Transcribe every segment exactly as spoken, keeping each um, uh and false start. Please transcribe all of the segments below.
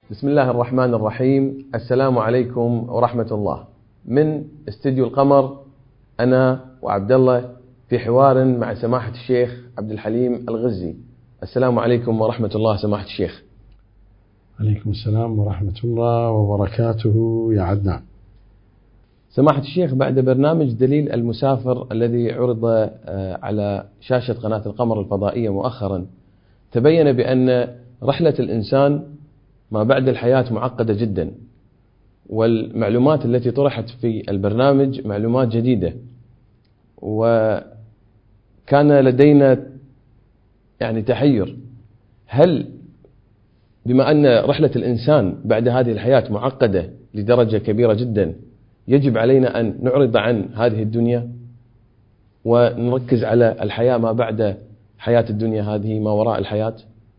بسم الله الرحمن الرحيم. السلام عليكم ورحمة الله. من استديو القمر أنا وعبد الله في حوار مع سماحة الشيخ عبد الحليم الغزي. السلام عليكم ورحمة الله سماحة الشيخ. عليكم السلام ورحمة الله وبركاته يا عدنان. سماحة الشيخ، بعد برنامج دليل المسافر الذي عرض على شاشة قناة القمر الفضائية مؤخرا، تبين بأن رحلة الإنسان ما بعد الحياة معقدة جدا، والمعلومات التي طرحت في البرنامج معلومات جديدة، وكان لدينا يعني تحير: هل بما أن رحلة الإنسان بعد هذه الحياة معقدة لدرجة كبيرة جدا يجب علينا أن نعرض عن هذه الدنيا ونركز على الحياة ما بعد حياة الدنيا هذه، ما وراء الحياة؟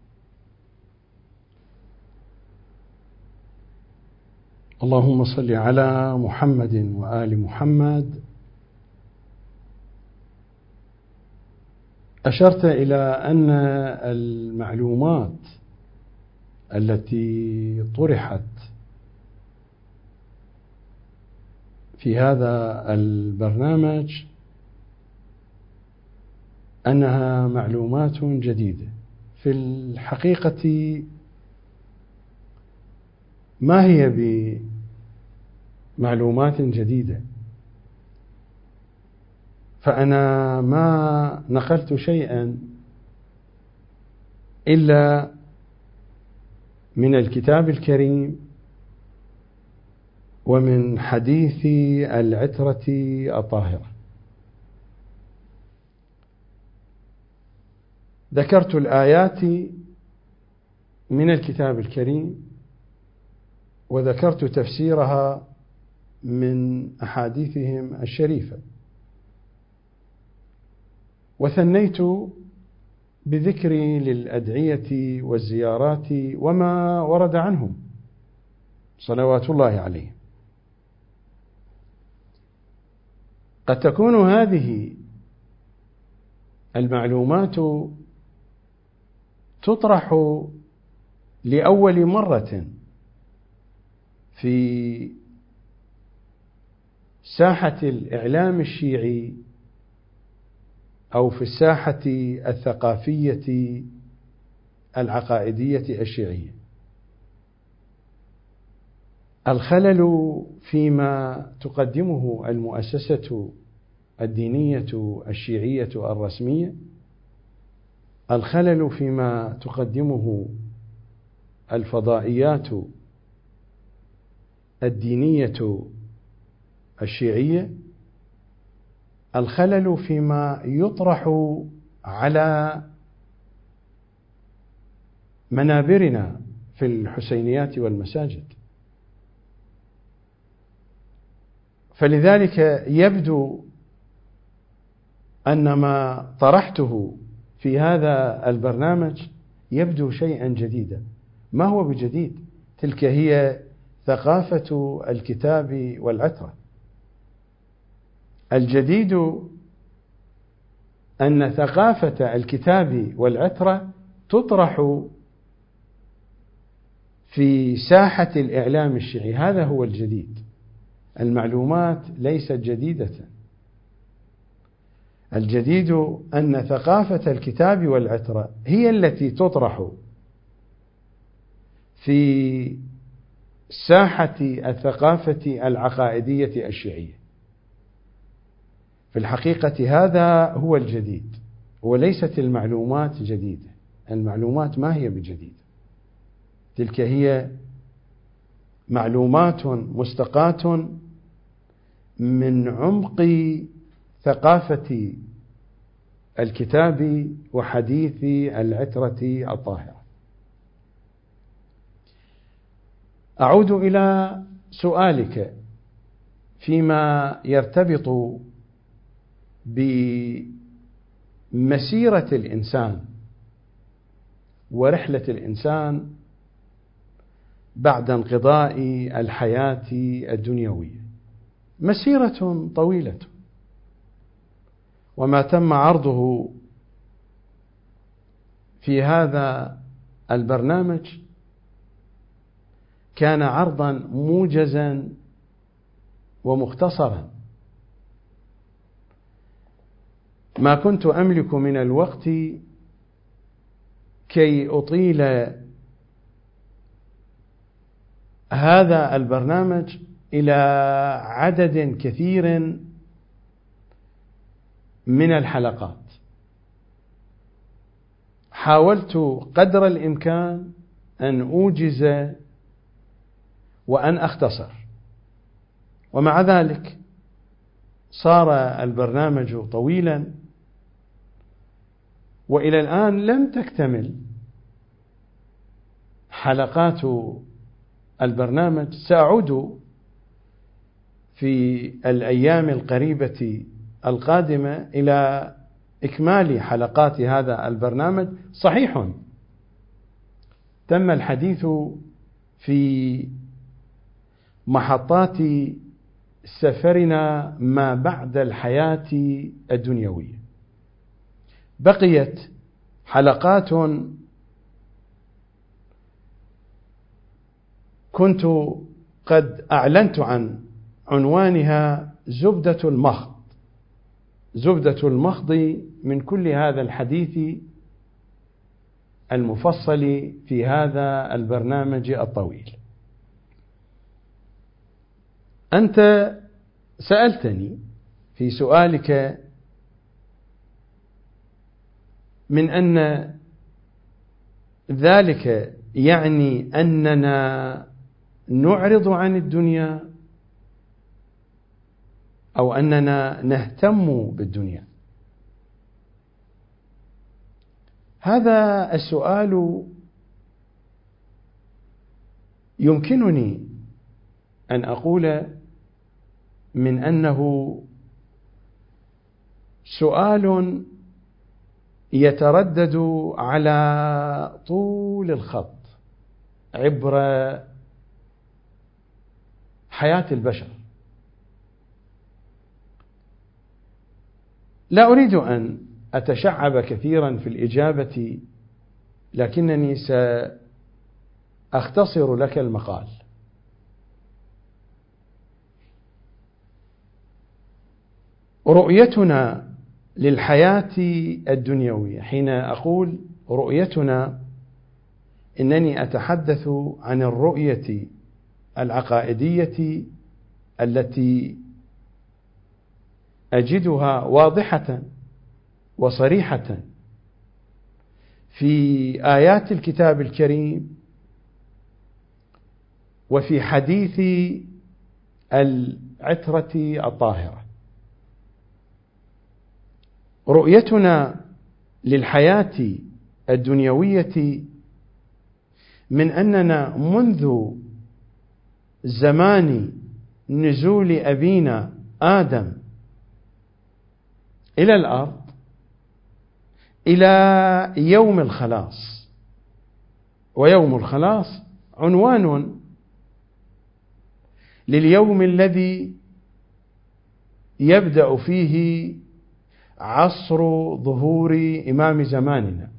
اللهم صل على محمد وآل محمد. أشرت إلى أن المعلومات التي طرحت في هذا البرنامج أنها معلومات جديدة. في الحقيقة ما هي بمعلومات جديدة، فأنا ما نقلت شيئا إلا من الكتاب الكريم ومن حديث العترة الطاهرة. ذكرت الآيات من الكتاب الكريم وذكرت تفسيرها من أحاديثهم الشريفة، وثنيت بذكري للأدعية والزيارات وما ورد عنهم صلوات الله عليهم. قد تكون هذه المعلومات تطرح لأول مرة في ساحة الإعلام الشيعي أو في الساحة الثقافية العقائدية الشيعية. الخلل فيما تقدمه المؤسسة الدينية الشيعية الرسمية، الخلل فيما تقدمه الفضائيات الدينية الشيعية، الخلل فيما يطرح على منابرنا في الحسينيات والمساجد. فلذلك يبدو أن ما طرحته في هذا البرنامج يبدو شيئا جديدا. ما هو بجديد؟ تلك هي ثقافة الكتاب والعترة. الجديد أن ثقافة الكتاب والعترة تطرح في ساحة الإعلام الشيعي. هذا هو الجديد. المعلومات ليست جديدة. الجديد أن ثقافة الكتاب والعترة هي التي تطرح في ساحة الثقافة العقائدية الشيعية. في الحقيقة هذا هو الجديد، وليست المعلومات جديدة. المعلومات ما هي بجديدة، تلك هي معلومات مستقاة من عمق ثقافة الكتاب وحديث العترة الطاهرة. أعود إلى سؤالك فيما يرتبط بمسيرة الإنسان ورحلة الإنسان بعد انقضاء الحياة الدنيوية. مسيرة طويلة، وما تم عرضه في هذا البرنامج كان عرضا موجزا ومختصرا. ما كنت أملك من الوقت كي أطيل هذا البرنامج إلى عدد كثير من الحلقات. حاولت قدر الإمكان أن أوجز وأن أختصر، ومع ذلك صار البرنامج طويلا، وإلى الآن لم تكتمل حلقات البرنامج. سأعود في الأيام القريبة القادمة إلى إكمال حلقات هذا البرنامج. صحيح تم الحديث في محطات سفرنا ما بعد الحياة الدنيوية، بقيت حلقات كنت قد أعلنت عن عنوانها زبدة المخض، زبدة المخض من كل هذا الحديث المفصل في هذا البرنامج الطويل. أنت سألتني في سؤالك من أن ذلك يعني أننا نعرض عن الدنيا أو أننا نهتم بالدنيا. هذا السؤال يمكنني أن أقول من أنه سؤال يتردد على طول الخط عبر حياة البشر. لا أريد أن أتشعب كثيرا في الإجابة، لكنني سأختصر لك المقال. رؤيتنا للحياة الدنيوية، حين أقول رؤيتنا إنني أتحدث عن الرؤية العقائدية التي أجدها واضحة وصريحة في آيات الكتاب الكريم وفي حديث العترة الطاهرة. رؤيتنا للحياة الدنيوية من أننا منذ زمان نزول أبينا آدم إلى الأرض إلى يوم الخلاص، ويوم الخلاص عنوان لليوم الذي يبدأ فيه عصر ظهور إمام زماننا.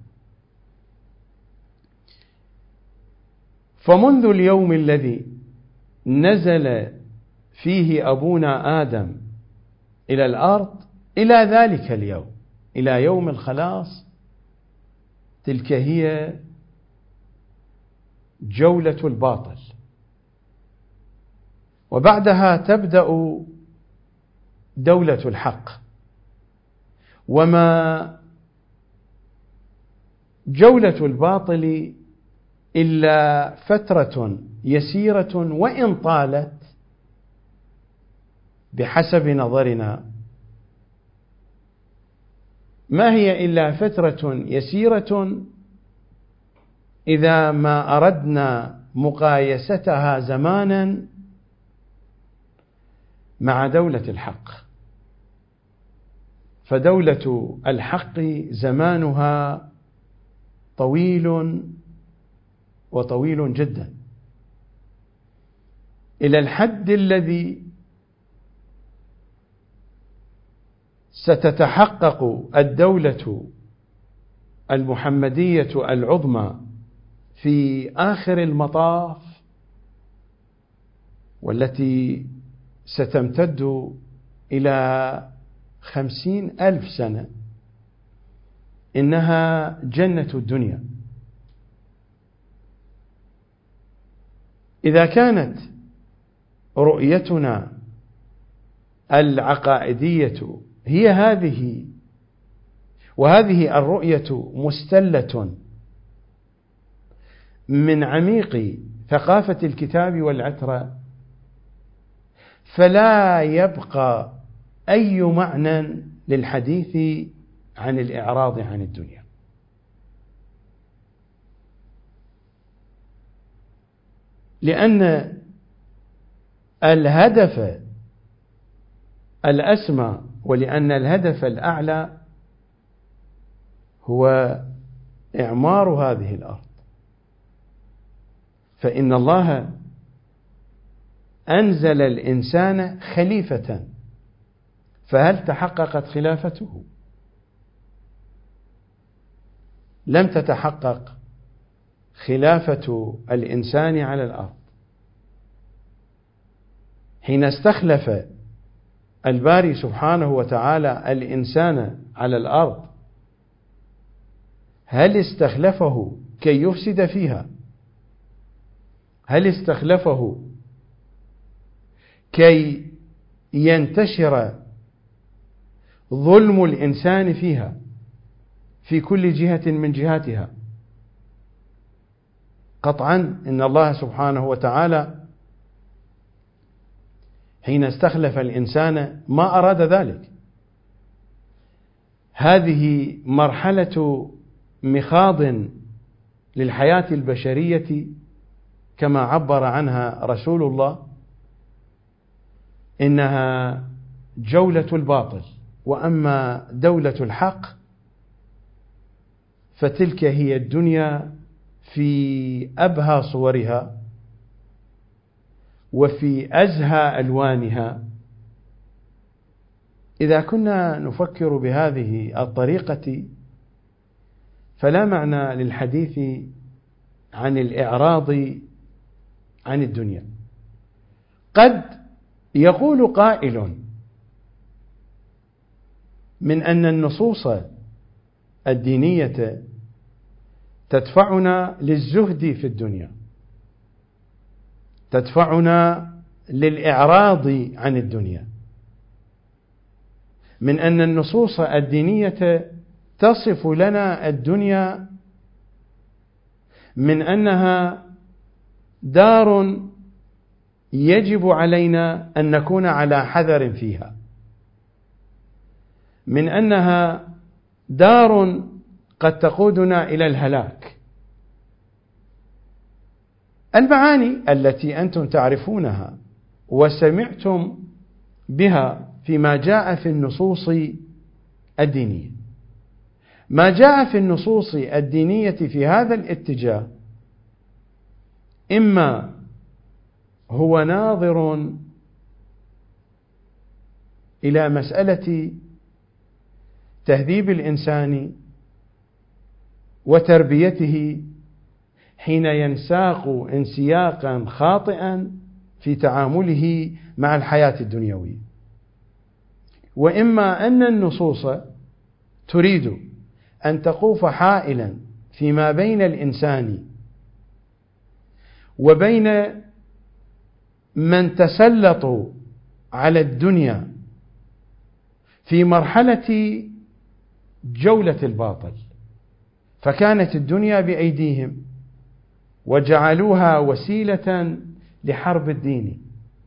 فمنذ اليوم الذي نزل فيه أبونا آدم إلى الأرض إلى ذلك اليوم، إلى يوم الخلاص، تلك هي جولة الباطل، وبعدها تبدأ دولة الحق. وما جولة الباطل إلا فترة يسيرة وإن طالت بحسب نظرنا، ما هي إلا فترة يسيرة إذا ما أردنا مقايستها زمانا مع دولة الحق. فدولة الحق زمانها طويل وطويل جدا، إلى الحد الذي ستتحقق الدولة المحمدية العظمى في آخر المطاف والتي ستمتد إلى خمسين ألف سنة إنها جنة الدنيا. إذا كانت رؤيتنا العقائدية هي هذه، وهذه الرؤية مستلة من عميق ثقافة الكتاب والعترة، فلا يبقى أي معنى للحديث عن الإعراض عن الدنيا. لأن الهدف الأسمى ولأن الهدف الأعلى هو إعمار هذه الأرض، فإن الله أنزل الإنسان خليفة، فهل تحققت خلافته؟ لم تتحقق خلافة الإنسان على الأرض. حين استخلف الباري سبحانه وتعالى الإنسان على الأرض، هل استخلفه كي يفسد فيها؟ هل استخلفه كي ينتشر ظلم الإنسان فيها في كل جهة من جهاتها؟ قطعا إن الله سبحانه وتعالى حين استخلف الإنسان ما أراد ذلك. هذه مرحلة مخاض للحياة البشرية كما عبر عنها رسول الله، إنها جولة الباطل، وأما دولة الحق فتلك هي الدنيا في أبهى صورها وفي أزهى ألوانها. إذا كنا نفكر بهذه الطريقة فلا معنى للحديث عن الإعراض عن الدنيا. قد يقول قائل من أن النصوص الدينية تدفعنا للزهد في الدنيا، تدفعنا للإعراض عن الدنيا، من أن النصوص الدينية تصف لنا الدنيا من أنها دار يجب علينا أن نكون على حذر فيها، من أنها دار قد تقودنا إلى الهلاك. المعاني التي أنتم تعرفونها وسمعتم بها فيما جاء في النصوص الدينية، ما جاء في النصوص الدينية في هذا الاتجاه إما هو ناظر إلى مسألة تهذيب الإنسان وتربيته حين ينساق انسياقا خاطئا في تعامله مع الحياة الدنيوية، وإما أن النصوص تريد أن تقوف حائلا فيما بين الإنسان وبين من تسلطوا على الدنيا في مرحلة جولة الباطل، فكانت الدنيا بأيديهم وجعلوها وسيلة لحرب الدين.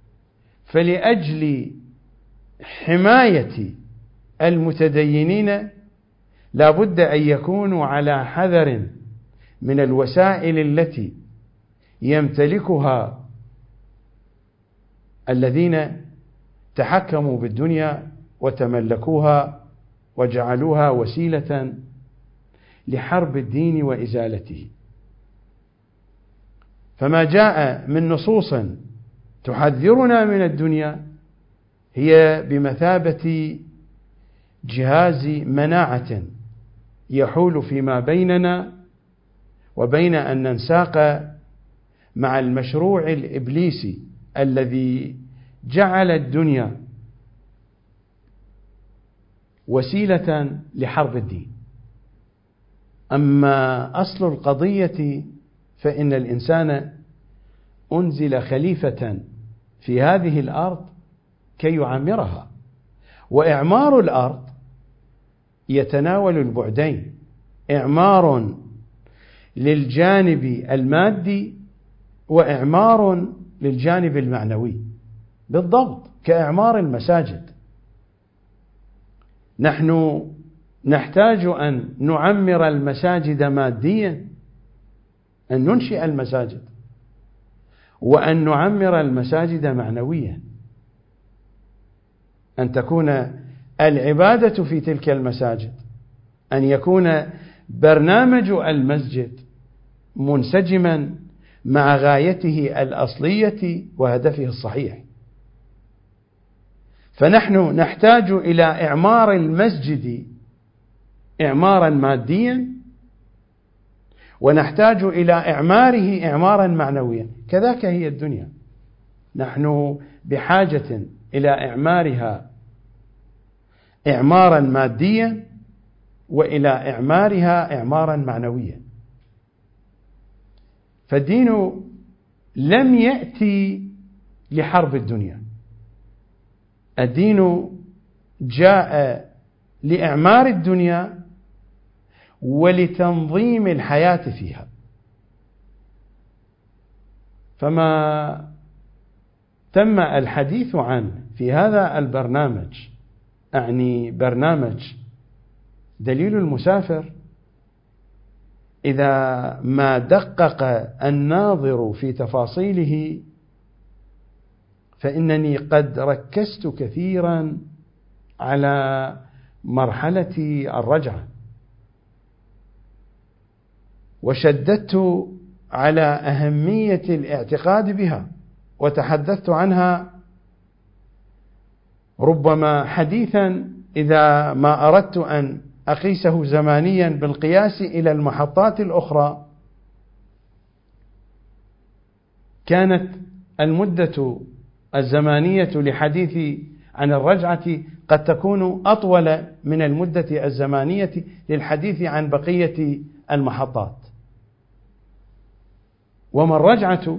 فلأجل حماية المتدينين لا بد أن يكونوا على حذر من الوسائل التي يمتلكها الذين تحكموا بالدنيا وتملكوها وجعلوها وسيلة لحرب الدين وإزالته. فما جاء من نصوص تحذرنا من الدنيا هي بمثابة جهاز مناعة يحول فيما بيننا وبين أن ننساق مع المشروع الإبليسي الذي جعل الدنيا وسيلة لحرب الدين. أما أصل القضية فإن الإنسان أنزل خليفة في هذه الأرض كي يعمرها، وإعمار الأرض يتناول البعدين: إعمار للجانب المادي وإعمار للجانب المعنوي، بالضبط كإعمار المساجد. نحن نحتاج أن نعمر المساجد ماديا، أن ننشئ المساجد، وأن نعمر المساجد معنويا، أن تكون العبادة في تلك المساجد، أن يكون برنامج المسجد منسجما مع غايته الأصلية وهدفه الصحيح. فنحن نحتاج إلى إعمار المسجد إعمارا ماديا، ونحتاج إلى إعماره إعمارا معنويا. كذاك هي الدنيا، نحن بحاجة إلى إعمارها إعمارا ماديا، وإلى إعمارها إعمارا معنويا. فالدين لم يأتي لحرب الدنيا، الدين جاء لإعمار الدنيا ولتنظيم الحياة فيها. فما تم الحديث عنه في هذا البرنامج، أعني برنامج دليل المسافر، إذا ما دقق الناظر في تفاصيله فإنني قد ركزت كثيرا على مرحلة الرجعة، وشددت على أهمية الاعتقاد بها، وتحدثت عنها ربما حديثا إذا ما أردت أن أقيسه زمانيا بالقياس إلى المحطات الأخرى كانت المدة الزمانية لحديثي عن الرجعة قد تكون أطول من المدة الزمانية للحديث عن بقية المحطات. وما الرجعة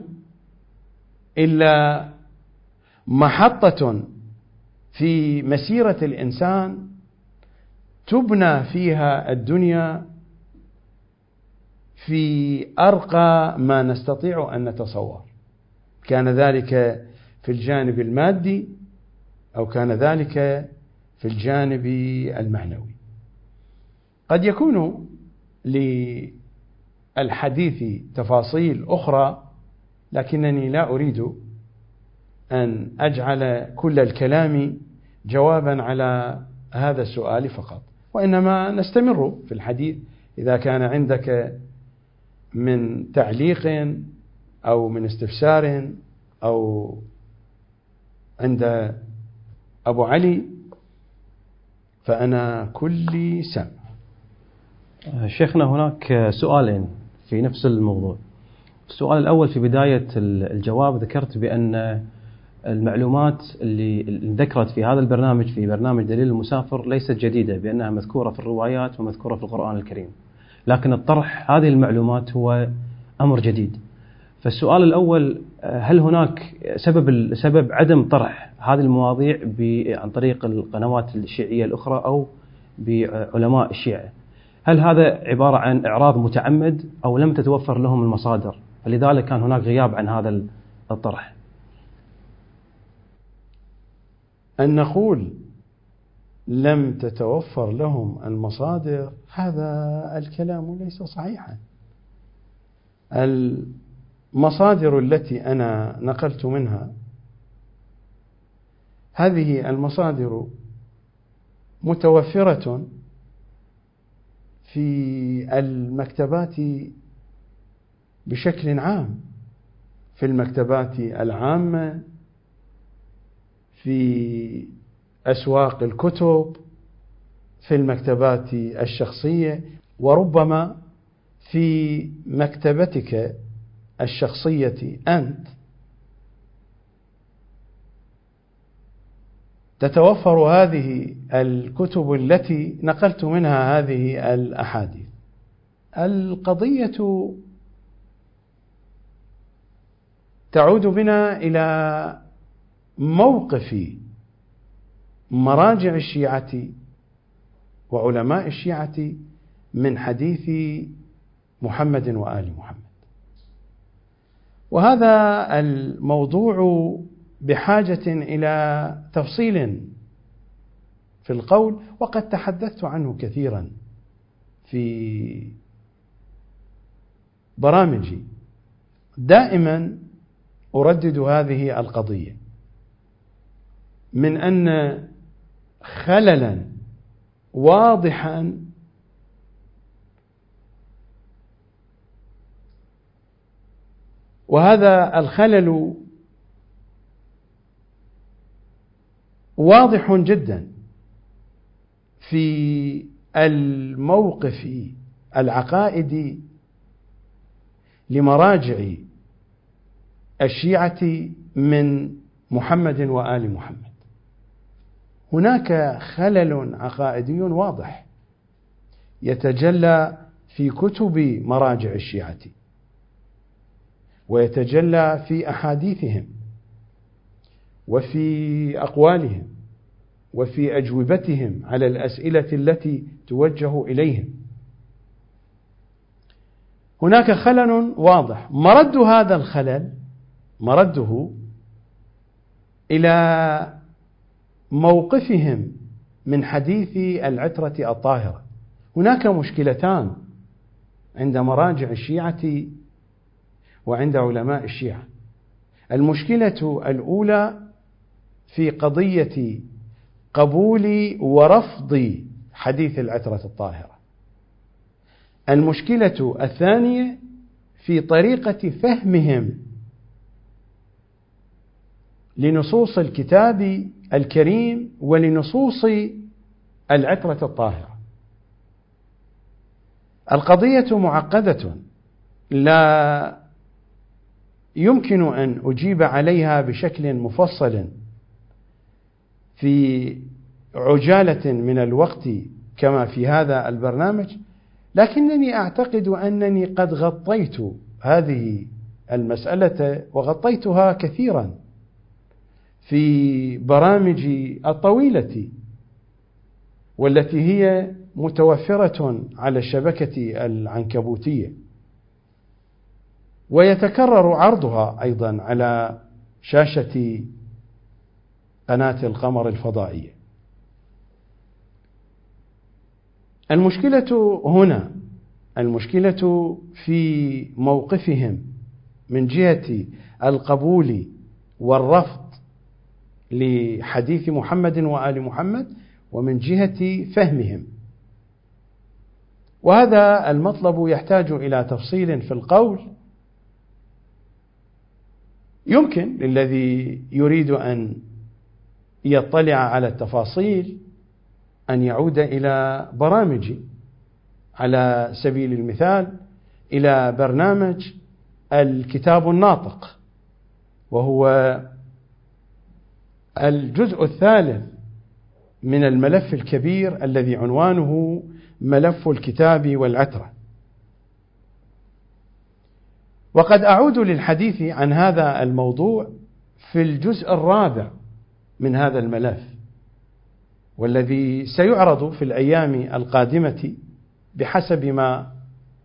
إلا محطة في مسيرة الإنسان تبنى فيها الدنيا في أرقى ما نستطيع أن نتصور، كان ذلك في الجانب المادي أو كان ذلك في الجانب المعنوي. قد يكون للحديث تفاصيل أخرى، لكنني لا أريد أن أجعل كل الكلام جوابا على هذا السؤال فقط، وإنما نستمر في الحديث. إذا كان عندك من تعليق أو من استفسار أو عند أبو علي فأنا كل سمع. شيخنا، هناك سؤالين في نفس الموضوع. السؤال الأول، في بداية الجواب ذكرت بأن المعلومات اللي ذكرت في هذا البرنامج، في برنامج دليل المسافر، ليست جديدة، بأنها مذكورة في الروايات ومذكورة في القرآن الكريم، لكن الطرح هذه المعلومات هو أمر جديد. فالسؤال الأول، هل هناك سبب سبب عدم طرح هذه المواضيع عن طريق القنوات الشيعية الأخرى أو بعلماء الشيعة؟ هل هذا عبارة عن إعراض متعمد أو لم تتوفر لهم المصادر فلذلك كان هناك غياب عن هذا الطرح؟ أن نقول لم تتوفر لهم المصادر هذا الكلام ليس صحيحا. المصادر التي أنا نقلت منها هذه المصادر متوفرة في المكتبات بشكل عام، في المكتبات العامة، في أسواق الكتب، في المكتبات الشخصية، وربما في مكتبتك الشخصية أنت تتوفر هذه الكتب التي نقلت منها هذه الأحاديث. القضية تعود بنا إلى موقف مراجع الشيعة وعلماء الشيعة من حديث محمد وآل محمد، وهذا الموضوع بحاجة إلى تفصيل في القول، وقد تحدثت عنه كثيرا في برامجي. دائما أردد هذه القضية من أن خللا واضحا وهذا الخلل واضح جدا في الموقف العقائدي لمراجع الشيعة من محمد وآل محمد. هناك خلل عقائدي واضح يتجلى في كتب مراجع الشيعة، ويتجلى في أحاديثهم، وفي أقوالهم، وفي أجوبتهم على الأسئلة التي توجه إليهم. هناك خلل واضح، مرد هذا الخلل مرده إلى موقفهم من حديث العترة الطاهرة. هناك مشكلتان عند مراجع الشيعة وعند علماء الشيعة. المشكلة الأولى في قضية قبول ورفض حديث العترة الطاهرة. المشكلة الثانية في طريقة فهمهم لنصوص الكتاب الكريم ولنصوص العترة الطاهرة. القضية معقدة لا يمكن أن أجيب عليها بشكل مفصل في عجالة من الوقت كما في هذا البرنامج، لكنني أعتقد أنني قد غطيت هذه المسألة وغطيتها كثيرا في برامجي الطويلة والتي هي متوفرة على الشبكة العنكبوتية، ويتكرر عرضها أيضا على شاشة قناة القمر الفضائية. المشكلة هنا المشكلة في موقفهم من جهة القبول والرفض لحديث محمد وآل محمد، ومن جهة فهمهم. وهذا المطلب يحتاج إلى تفصيل في القول. يمكن للذي يريد أن يطلع على التفاصيل أن يعود إلى برامجي، على سبيل المثال إلى برنامج الكتاب الناطق، وهو الجزء الثالث من الملف الكبير الذي عنوانه ملف الكتاب والعترة. وقد أعود للحديث عن هذا الموضوع في الجزء الرابع من هذا الملف، والذي سيعرض في الأيام القادمة بحسب ما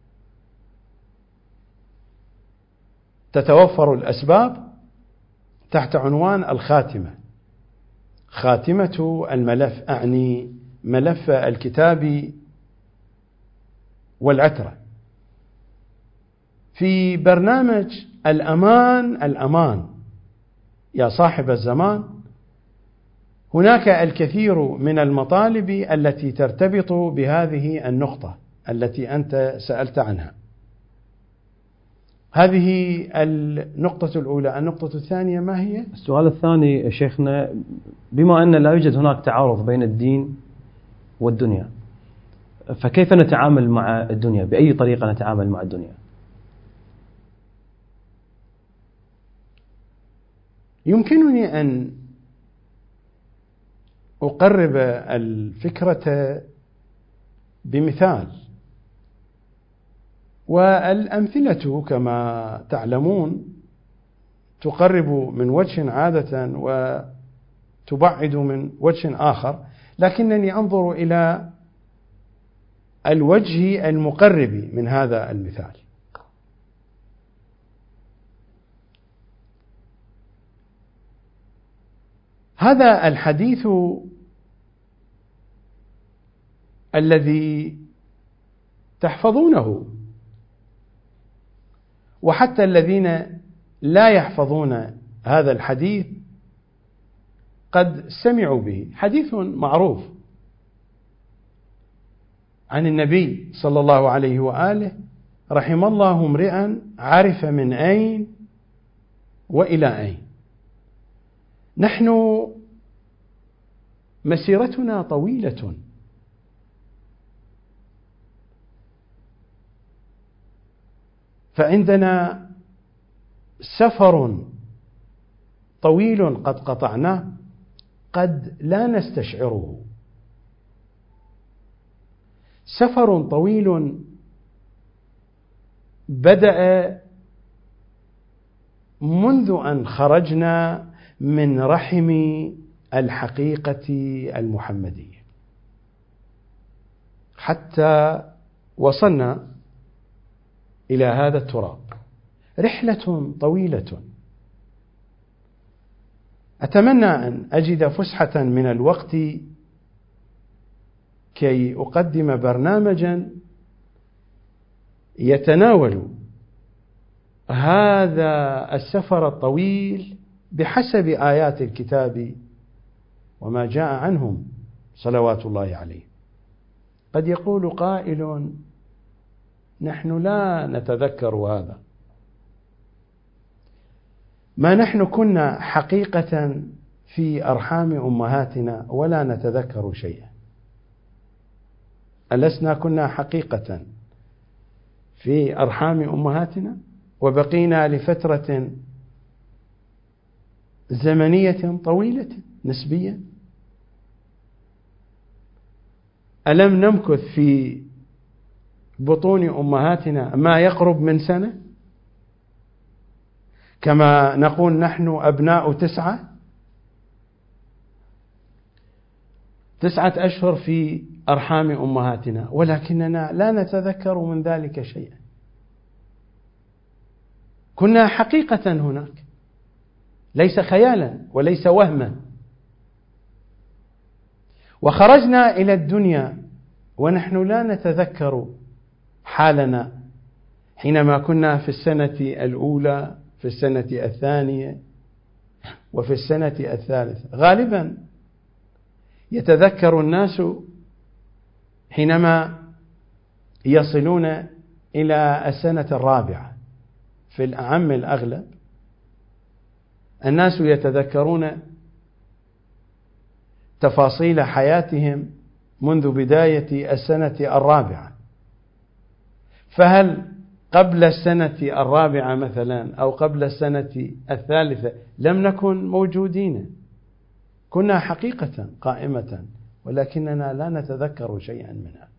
تتوفر الأسباب تحت عنوان الخاتمة، خاتمة الملف، أعني ملف الكتاب والعترة. في برنامج الأمان الأمان يا صاحب الزمان هناك الكثير من المطالب التي ترتبط بهذه النقطة التي أنت سألت عنها. هذه النقطة الأولى. النقطة الثانية ما هي؟ السؤال الثاني شيخنا، بما أن لا يوجد هناك تعارض بين الدين والدنيا، فكيف نتعامل مع الدنيا؟ بأي طريقة نتعامل مع الدنيا؟ يمكنني أن أقرب الفكرة بمثال، والأمثلة كما تعلمون تقرب من وجه عادة وتبعد من وجه آخر، لكنني أنظر إلى الوجه المقرب من هذا المثال. هذا الحديث الذي تحفظونه، وحتى الذين لا يحفظون هذا الحديث قد سمعوا به، حديث معروف عن النبي صلى الله عليه وآله: رحم الله امرئا عرف من أين وإلى أين. نحن مسيرتنا طويلة، فعندنا سفر طويل قد قطعناه قد لا نستشعره، سفر طويل بدأ منذ أن خرجنا من رحم الحقيقة المحمدية حتى وصلنا إلى هذا التراب، رحلة طويلة. أتمنى أن أجد فسحة من الوقت كي أقدم برنامجا يتناول هذا السفر الطويل بحسب آيات الكتاب وما جاء عنهم صلوات الله عليه. قد يقول قائل: نحن لا نتذكر هذا، ما نحن كنا حقيقة في أرحام أمهاتنا ولا نتذكر شيئا. ألسنا كنا حقيقة في أرحام أمهاتنا وبقينا لفترة زمنية طويلة نسبيا؟ ألم نمكث في بطون أمهاتنا ما يقرب من سنة، كما نقول نحن أبناء تسعة تسعة أشهر في أرحام أمهاتنا، ولكننا لا نتذكر من ذلك شيئا. كنا حقيقة هناك، ليس خيالا وليس وهما. وخرجنا إلى الدنيا ونحن لا نتذكر حالنا حينما كنا في السنة الأولى، في السنة الثانية، وفي السنة الثالثة. غالبا يتذكر الناس حينما يصلون إلى السنة الرابعة، في الأعم الأغلب الناس يتذكرون تفاصيل حياتهم منذ بداية السنة الرابعة. فهل قبل السنة الرابعة مثلا أو قبل السنة الثالثة لم نكن موجودين؟ كنا حقيقة قائمة ولكننا لا نتذكر شيئا منها.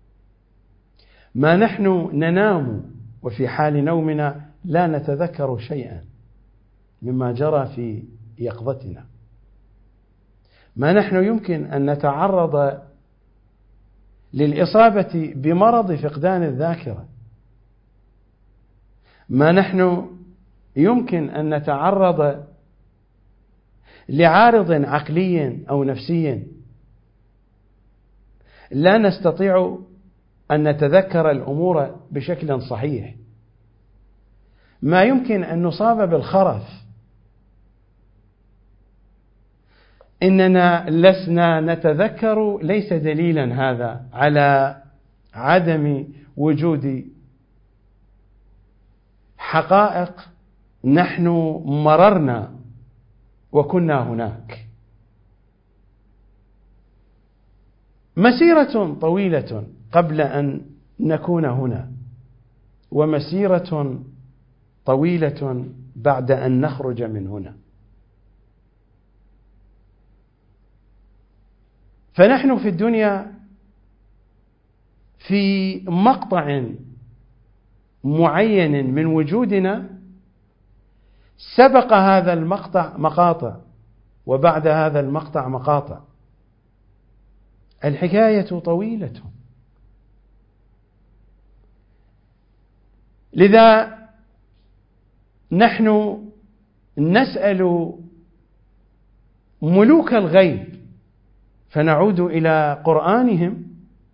ما نحن ننام وفي حال نومنا لا نتذكر شيئا مما جرى في يقظتنا. ما نحن يمكن أن نتعرض للإصابة بمرض فقدان الذاكرة، ما نحن يمكن أن نتعرض لعارض عقلي أو نفسي لا نستطيع أن نتذكر الأمور بشكل صحيح، ما يمكن أن نصاب بالخرف. إننا لسنا نتذكر ليس دليلا هذا على عدم وجود حقائق نحن مررنا وكنا هناك. مسيرة طويلة قبل أن نكون هنا، ومسيرة طويلة بعد أن نخرج من هنا. فنحن في الدنيا في مقطع معين من وجودنا، سبق هذا المقطع مقاطع، وبعد هذا المقطع مقاطع. الحكاية طويلة. لذا نحن نسأل ملوك الغيب، فنعود إلى قرآنهم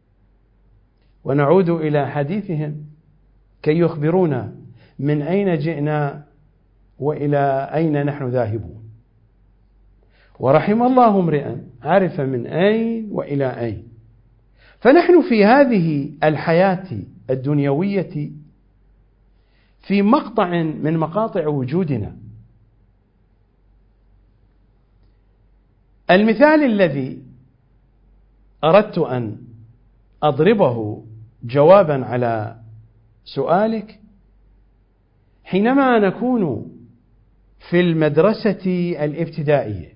ونعود إلى حديثهم كي يخبرونا من أين جئنا وإلى أين نحن ذاهبون. ورحم الله امرئا عرف من أين وإلى أين. فنحن في هذه الحياة الدنيوية في مقطع من مقاطع وجودنا. المثال الذي أردت أن أضربه جوابا على سؤالك، حينما نكون في المدرسة الابتدائية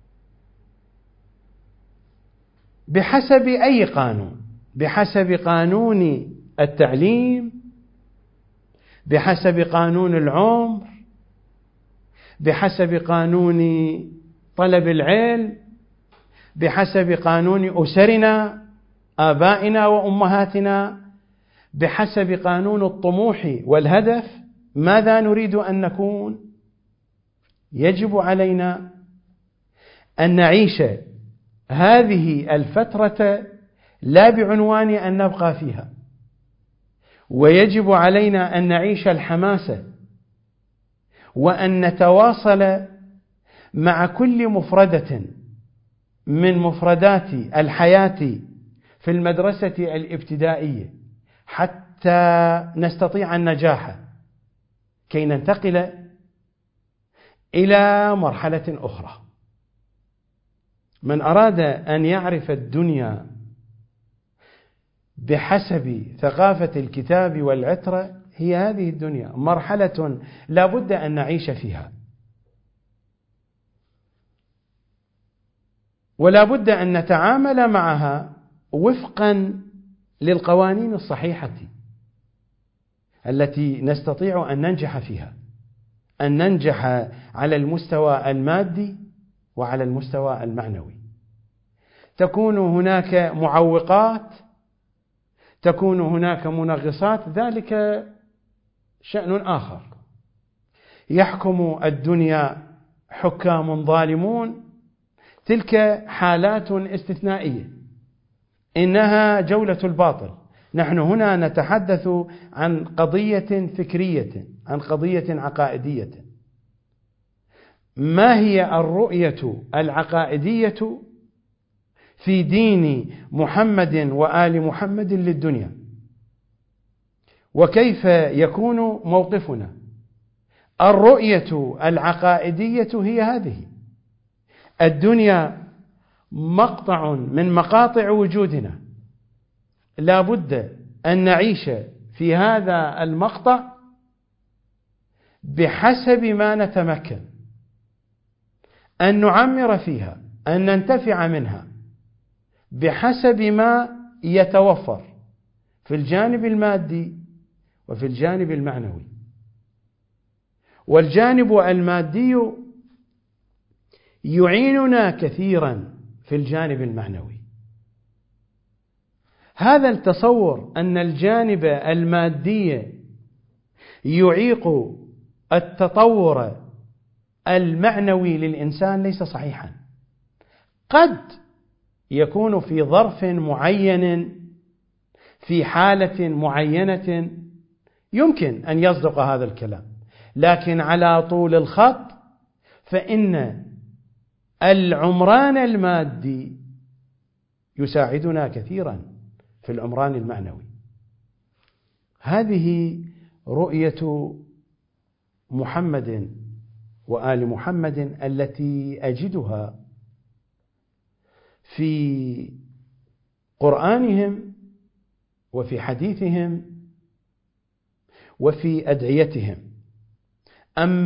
بحسب أي قانون، بحسب قانون التعليم، بحسب قانون العمر، بحسب قانون طلب العلم، بحسب قانون أسرنا آبائنا وأمهاتنا، بحسب قانون الطموح والهدف، ماذا نريد أن نكون؟ يجب علينا أن نعيش هذه الفترة لا بعنوان أن نبقى فيها، ويجب علينا أن نعيش الحماسة وأن نتواصل مع كل مفردة من مفردات الحياة في المدرسة الابتدائية حتى نستطيع النجاح كي ننتقل إلى مرحلة أخرى. من أراد أن يعرف الدنيا بحسب ثقافة الكتاب والعترة، هي هذه الدنيا مرحلة لا بد أن نعيش فيها، ولا بد أن نتعامل معها وفقا للقوانين الصحيحة التي نستطيع أن ننجح فيها، أن ننجح على المستوى المادي وعلى المستوى المعنوي. تكون هناك معوقات، تكون هناك منغصات، ذلك شأن آخر. يحكم الدنيا حكام ظالمون، تلك حالات استثنائية، إنها جولة الباطل. نحن هنا نتحدث عن قضية فكرية، عن قضية عقائدية. ما هي الرؤية العقائدية في دين محمد وآل محمد للدنيا؟ وكيف يكون موقفنا؟ الرؤية العقائدية هي هذه: الدنيا مقطع من مقاطع وجودنا، لا بد أن نعيش في هذا المقطع بحسب ما نتمكن، أن نعمر فيها، أن ننتفع منها بحسب ما يتوفر في الجانب المادي وفي الجانب المعنوي. والجانب المادي يعيننا كثيرا في الجانب المعنوي. هذا التصور أن الجانب المادي يعيق التطور المعنوي للإنسان ليس صحيحا. قد يكون في ظرف معين، في حالة معينة، يمكن أن يصدق هذا الكلام، لكن على طول الخط فإن العمران المادي يساعدنا كثيرا في العمران المعنوي. هذه رؤية محمد وآل محمد التي أجدها في قرآنهم وفي حديثهم وفي أدعيتهم.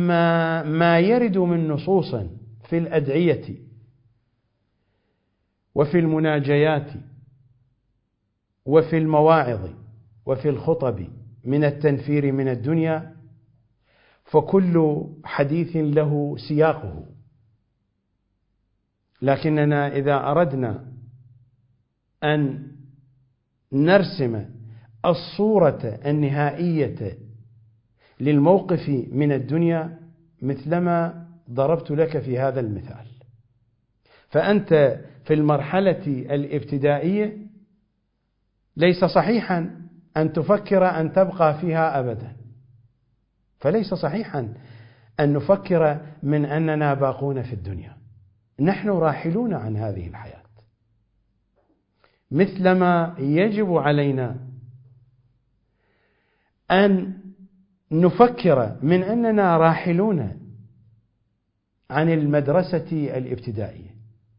أما ما يرد من نصوص في الأدعية وفي المناجيات وفي المواعظ وفي الخطب من التنفير من الدنيا، فكل حديث له سياقه. لكننا إذا أردنا أن نرسم الصورة النهائية للموقف من الدنيا مثلما ضربت لك في هذا المثال، فأنت في المرحلة الابتدائية ليس صحيحا أن تفكر أن تبقى فيها أبدا، فليس صحيحا أن نفكر من أننا باقون في الدنيا، نحن راحلون عن هذه الحياة، مثلما يجب علينا أن نفكر من أننا راحلون عن المدرسة الابتدائية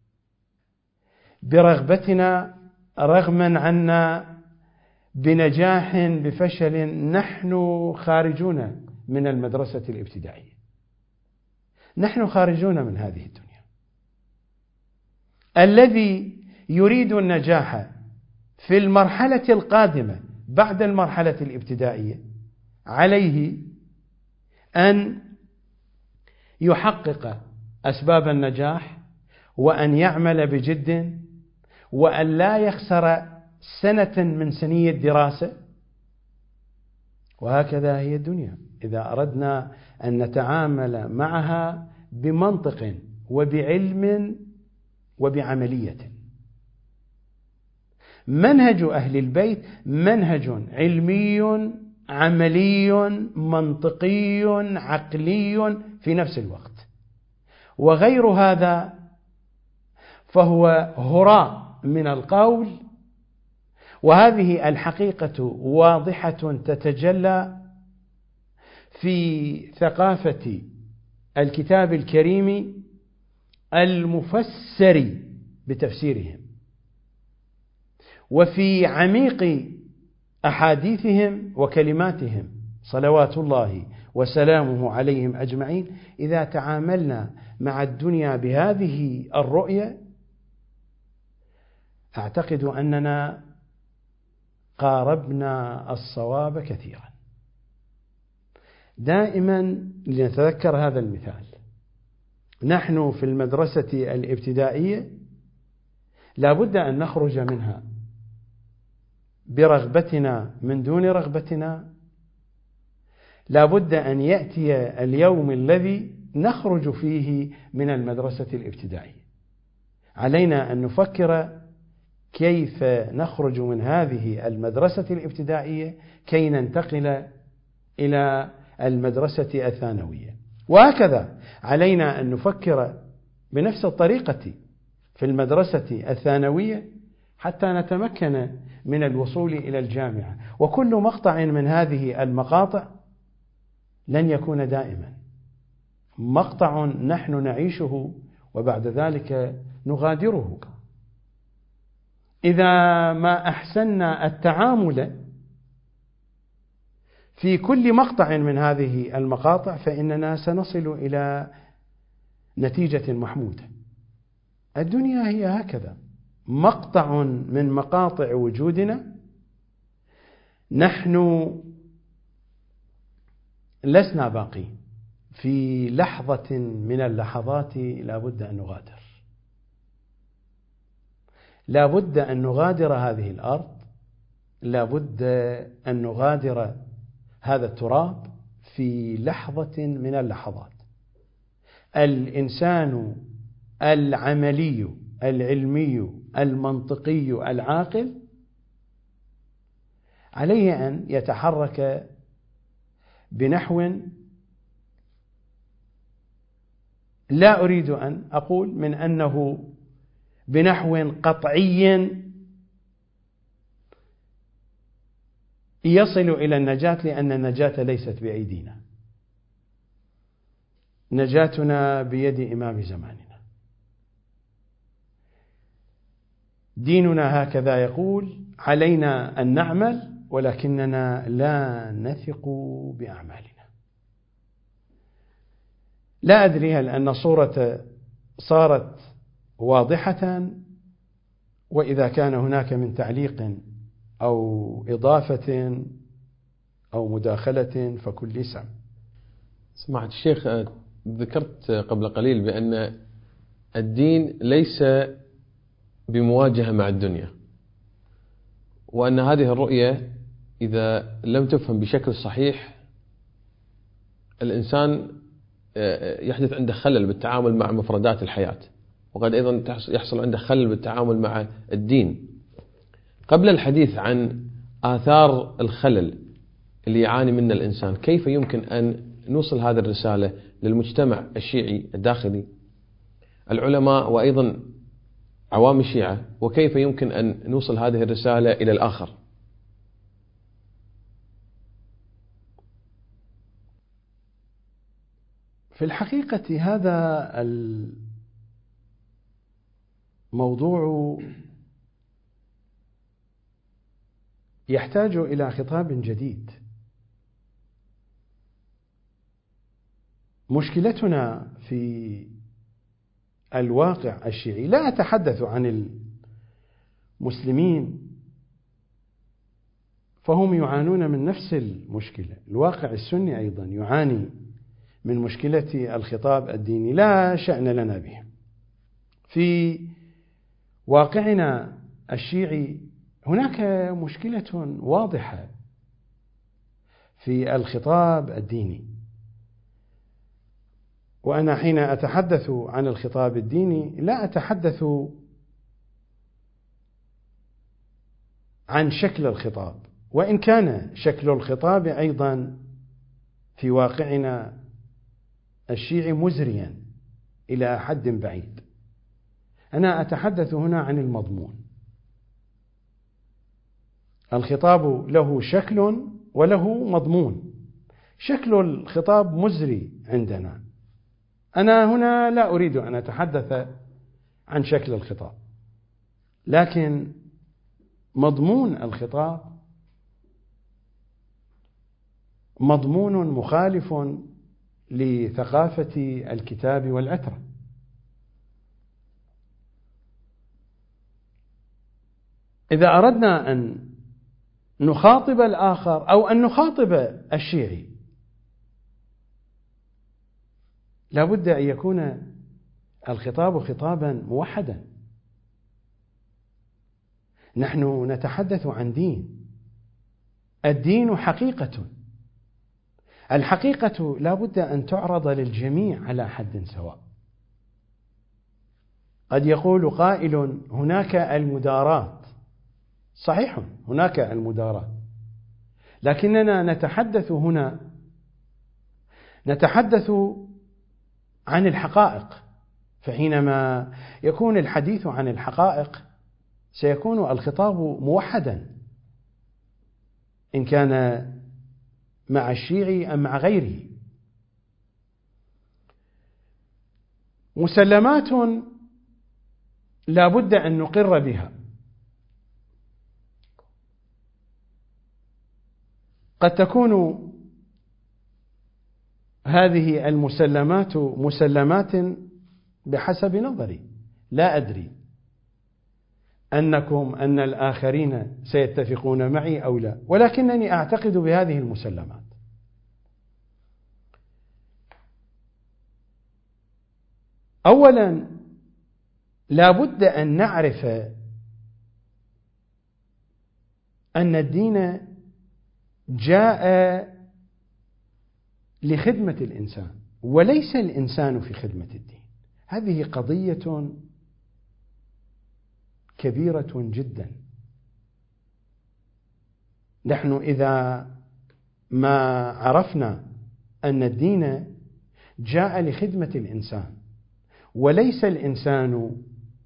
برغبتنا رغما عنا، بنجاح بفشل، نحن خارجون من المدرسة الابتدائية، نحن خارجون من هذه الدنيا. الذي يريد النجاح في المرحلة القادمة بعد المرحلة الابتدائية عليه أن يحقق أسباب النجاح، وأن يعمل بجد، وأن لا يخسر سنة من سني الدراسة. وهكذا هي الدنيا إذا أردنا أن نتعامل معها بمنطق وبعلم وبعملية. منهج أهل البيت منهج علمي عملي منطقي عقلي في نفس الوقت، وغير هذا فهو هراء من القول. وهذه الحقيقة واضحة تتجلى في ثقافة الكتاب الكريم المفسر بتفسيرهم، وفي عميق أحاديثهم وكلماتهم صلوات الله وسلامه عليهم أجمعين. إذا تعاملنا مع الدنيا بهذه الرؤية أعتقد أننا قاربنا الصواب كثيرا. دائما لنتذكر هذا المثال، نحن في المدرسة الابتدائية لا بد أن نخرج منها برغبتنا من دون رغبتنا، لا بد أن يأتي اليوم الذي نخرج فيه من المدرسة الابتدائية. علينا أن نفكر كيف نخرج من هذه المدرسة الابتدائية كي ننتقل إلى المدرسة الثانوية، وهكذا علينا أن نفكر بنفس الطريقة في المدرسة الثانوية حتى نتمكن من الوصول إلى الجامعة. وكل مقطع من هذه المقاطع لن يكون دائما، مقطع نحن نعيشه وبعد ذلك نغادره. إذا ما أحسننا التعامل في كل مقطع من هذه المقاطع فإننا سنصل إلى نتيجة محمودة. الدنيا هي هكذا، مقطع من مقاطع وجودنا، نحن لسنا باقين، في لحظة من اللحظات لا بد أن نغادر، لا بد أن نغادر هذه الأرض، لا بد أن نغادر هذا التراب في لحظة من اللحظات. الإنسان العملي العلمي المنطقي العاقل عليه أن يتحرك بنحو، لا أريد أن أقول من أنه بنحو قطعي يصل إلى النجاة، لأن النجاة ليست بأيدينا، نجاتنا بيد إمام زماننا. ديننا هكذا يقول علينا أن نعمل ولكننا لا نثق بأعمالنا. لا أدري هل أن صورة صارت واضحة وإذا كان هناك من تعليق أو إضافة أو مداخلة فكل يسع. سمعت الشيخ، ذكرت قبل قليل بأن الدين ليس بمواجهة مع الدنيا، وأن هذه الرؤية إذا لم تفهم بشكل صحيح الإنسان يحدث عنده خلل بالتعامل مع مفردات الحياة، وقد أيضا يحصل عنده خلل بالتعامل مع الدين. قبل الحديث عن آثار الخلل اللي يعاني منه الإنسان، كيف يمكن أن نوصل هذه الرسالة للمجتمع الشيعي الداخلي، العلماء وأيضا عوام الشيعة، وكيف يمكن أن نوصل هذه الرسالة إلى الآخر؟ في الحقيقة هذا الموضوع يحتاج إلى خطاب جديد. مشكلتنا في الواقع الشيعي، لا أتحدث عن المسلمين فهم يعانون من نفس المشكلة، الواقع السني أيضا يعاني من مشكلة الخطاب الديني، لا شأن لنا به. في واقعنا الشيعي هناك مشكلة واضحة في الخطاب الديني، وأنا حين أتحدث عن الخطاب الديني لا أتحدث عن شكل الخطاب، وإن كان شكل الخطاب أيضا في واقعنا الشيعي مزريا إلى حد بعيد. أنا أتحدث هنا عن المضمون. الخطاب له شكل وله مضمون. شكل الخطاب مزري عندنا. أنا هنا لا أريد أن أتحدث عن شكل الخطاب، لكن مضمون الخطاب مضمون مخالف لثقافة الكتاب والعترة. إذا أردنا أن نخاطب الآخر أو أن نخاطب الشيعي، لا بد أن يكون الخطاب خطابا موحدا. نحن نتحدث عن دين، الدين حقيقة، الحقيقة لا بد أن تعرض للجميع على حد سواء. قد يقول قائل هناك المداراة، صحيح هناك المداراة، لكننا نتحدث هنا نتحدث عن الحقائق، فحينما يكون الحديث عن الحقائق سيكون الخطاب موحدا، إن كان مع الشيعي أم مع غيره. مسلمات لا بد أن نقر بها. قد تكون هذه المسلمات مسلمات بحسب نظري، لا أدري أنكم أن الآخرين سيتفقون معي أو لا، ولكنني أعتقد بهذه المسلمات. أولا لا بد أن نعرف أن الدين جاء لخدمة الإنسان وليس الإنسان في خدمة الدين. هذه قضية كبيرة جدا. نحن إذا ما عرفنا أن الدين جاء لخدمة الإنسان وليس الإنسان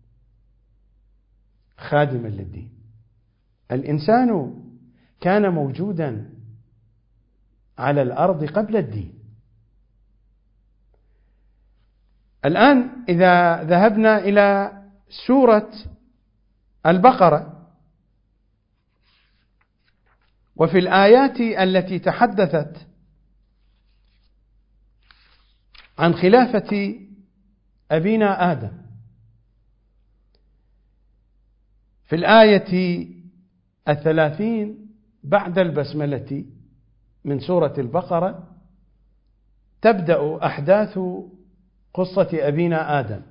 خادما للدين، الإنسان كان موجودا على الأرض قبل الدين. الآن إذا ذهبنا إلى سورة البقرة، وفي الآيات التي تحدثت عن خلافة أبينا آدم، في الآية الثلاثين بعد البسملة من سورة البقرة تبدأ أحداث قصة أبينا آدم.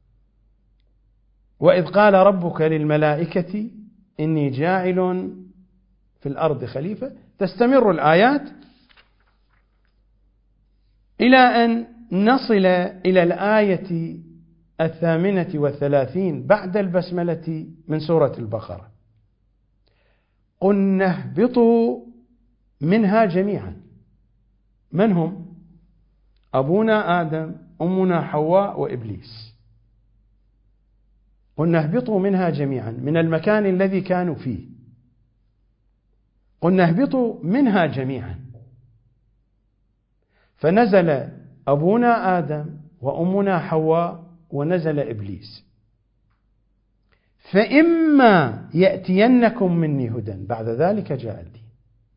وإذ قال ربك للملائكة إني جاعل في الأرض خليفة، تستمر الآيات إلى أن نصل إلى الآية الثامنة والثلاثين بعد البسملة من سورة البقرة. قلنا اهبطوا منها جميعا. من هم؟ أبونا آدم، أمنا حواء، وإبليس. قلنا اهبطوا منها جميعا من المكان الذي كانوا فيه. قلنا اهبطوا منها جميعا، فنزل أبونا آدم وأمنا حواء ونزل إبليس. فإما يأتينكم مني هدى، بعد ذلك جاء الدين.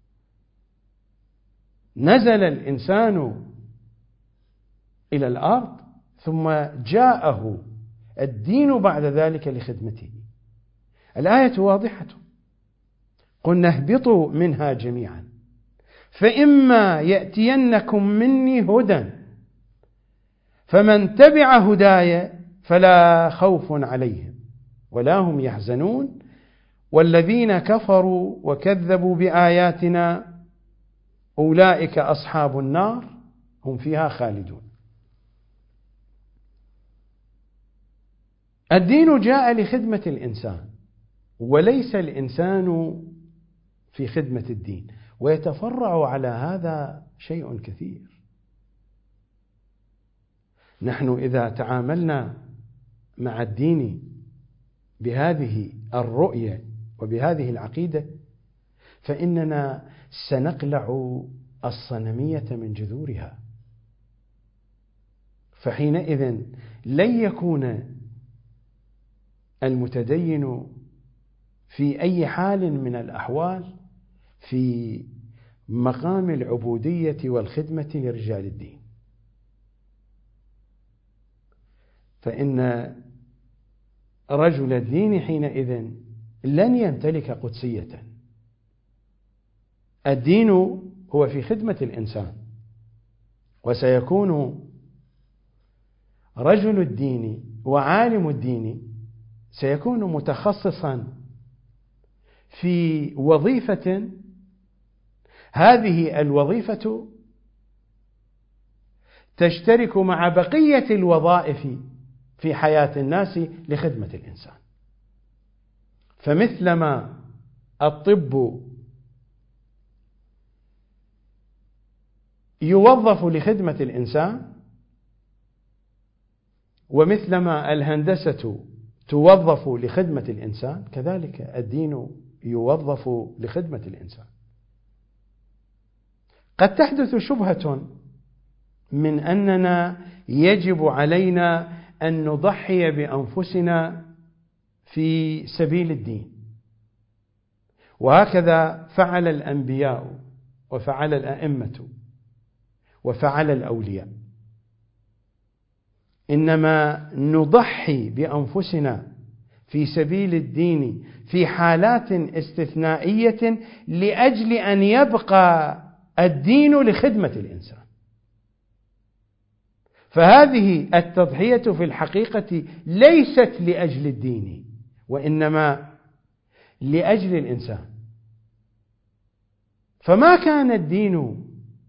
نزل الإنسان إلى الأرض ثم جاءه الدين بعد ذلك لخدمته. الآية واضحة. قلنا اهبطوا منها جميعا فإما يأتينكم مني هدى فمن تبع هداي فلا خوف عليهم ولا هم يحزنون والذين كفروا وكذبوا بآياتنا أولئك أصحاب النار هم فيها خالدون. الدين جاء لخدمة الإنسان وليس الإنسان في خدمة الدين، ويتفرع على هذا شيء كثير. نحن إذا تعاملنا مع الدين بهذه الرؤية وبهذه العقيدة فإننا سنقلع الصنمية من جذورها، فحينئذ لن يكون المتدين في أي حال من الأحوال في مقام العبودية والخدمة لرجال الدين، فإن رجل الدين حينئذ لن يمتلك قدسية. الدين هو في خدمة الإنسان، وسيكون رجل الدين وعالم الدين سيكون متخصصا في وظيفة، هذه الوظيفة تشترك مع بقية الوظائف في حياة الناس لخدمة الإنسان. فمثلما الطب يوظف لخدمة الإنسان، ومثلما الهندسة توظف لخدمة الإنسان، كذلك الدين يوظف لخدمة الإنسان. قد تحدث شبهة من أننا يجب علينا أن نضحي بأنفسنا في سبيل الدين، وهكذا فعل الأنبياء وفعل الأئمة وفعل الأولياء. إنما نضحي بأنفسنا في سبيل الدين في حالات استثنائية لأجل أن يبقى الدين لخدمة الإنسان. فهذه التضحية في الحقيقة ليست لأجل الدين وإنما لأجل الإنسان. فما كان الدين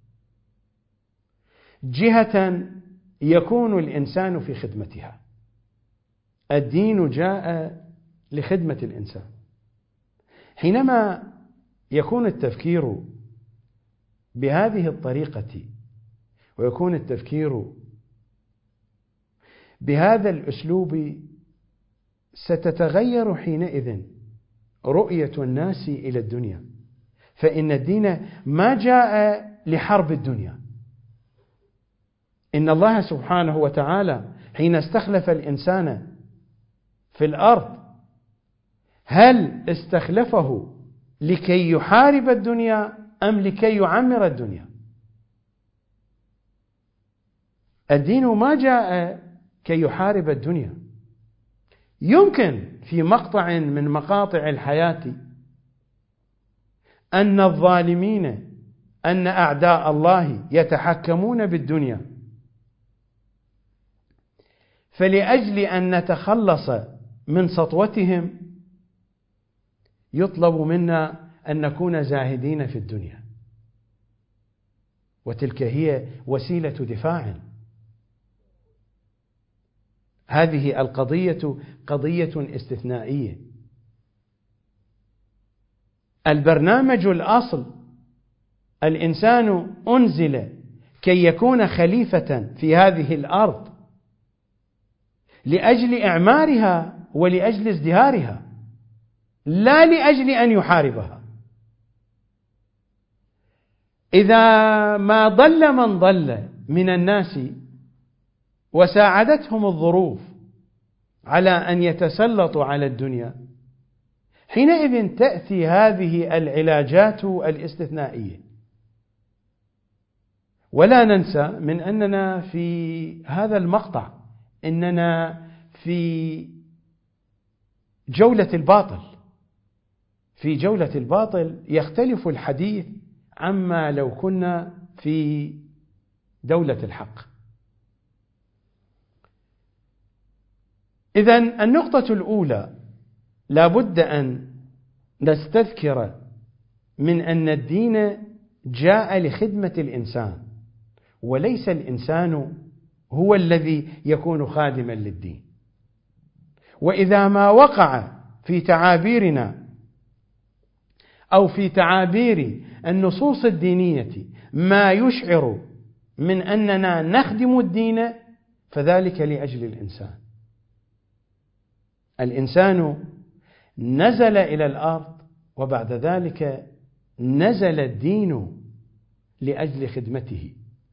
جهة يكون الإنسان في خدمتها، الدين جاء لخدمة الإنسان. حينما يكون التفكير بهذه الطريقة ويكون التفكير بهذا الأسلوب ستتغير حينئذ رؤية الناس إلى الدنيا، فإن الدين ما جاء لحرب الدنيا. إن الله سبحانه وتعالى حين استخلف الإنسان في الأرض هل استخلفه لكي يحارب الدنيا أم لكي يعمر الدنيا؟ الدين ما جاء كي يحارب الدنيا، يمكن في مقطع من مقاطع الحياة أن الظالمين، أن أعداء الله يتحكمون بالدنيا، فلأجل أن نتخلص من سطوتهم يطلب منا أن نكون زاهدين في الدنيا، وتلك هي وسيلة دفاع. هذه القضية قضية استثنائية. البرنامج الأصل الإنسان أنزل كي يكون خليفة في هذه الأرض لأجل إعمارها ولأجل ازدهارها، لا لأجل أن يحاربها. إذا ما ضل من ضل من الناس وساعدتهم الظروف على أن يتسلطوا على الدنيا، حينئذ تأتي هذه العلاجات الاستثنائية. ولا ننسى من أننا في هذا المقطع إننا في جولة الباطل. في جولة الباطل يختلف الحديث عما لو كنا في دولة الحق. إذن النقطة الأولى لا بد أن نستذكر من أن الدين جاء لخدمة الإنسان، وليس الإنسان هو الذي يكون خادما للدين. وإذا ما وقع في تعابيرنا أو في تعابير النصوص الدينية ما يشعر من أننا نخدم الدين، فذلك لأجل الإنسان. الإنسان نزل إلى الأرض، وبعد ذلك نزل الدين لأجل خدمته.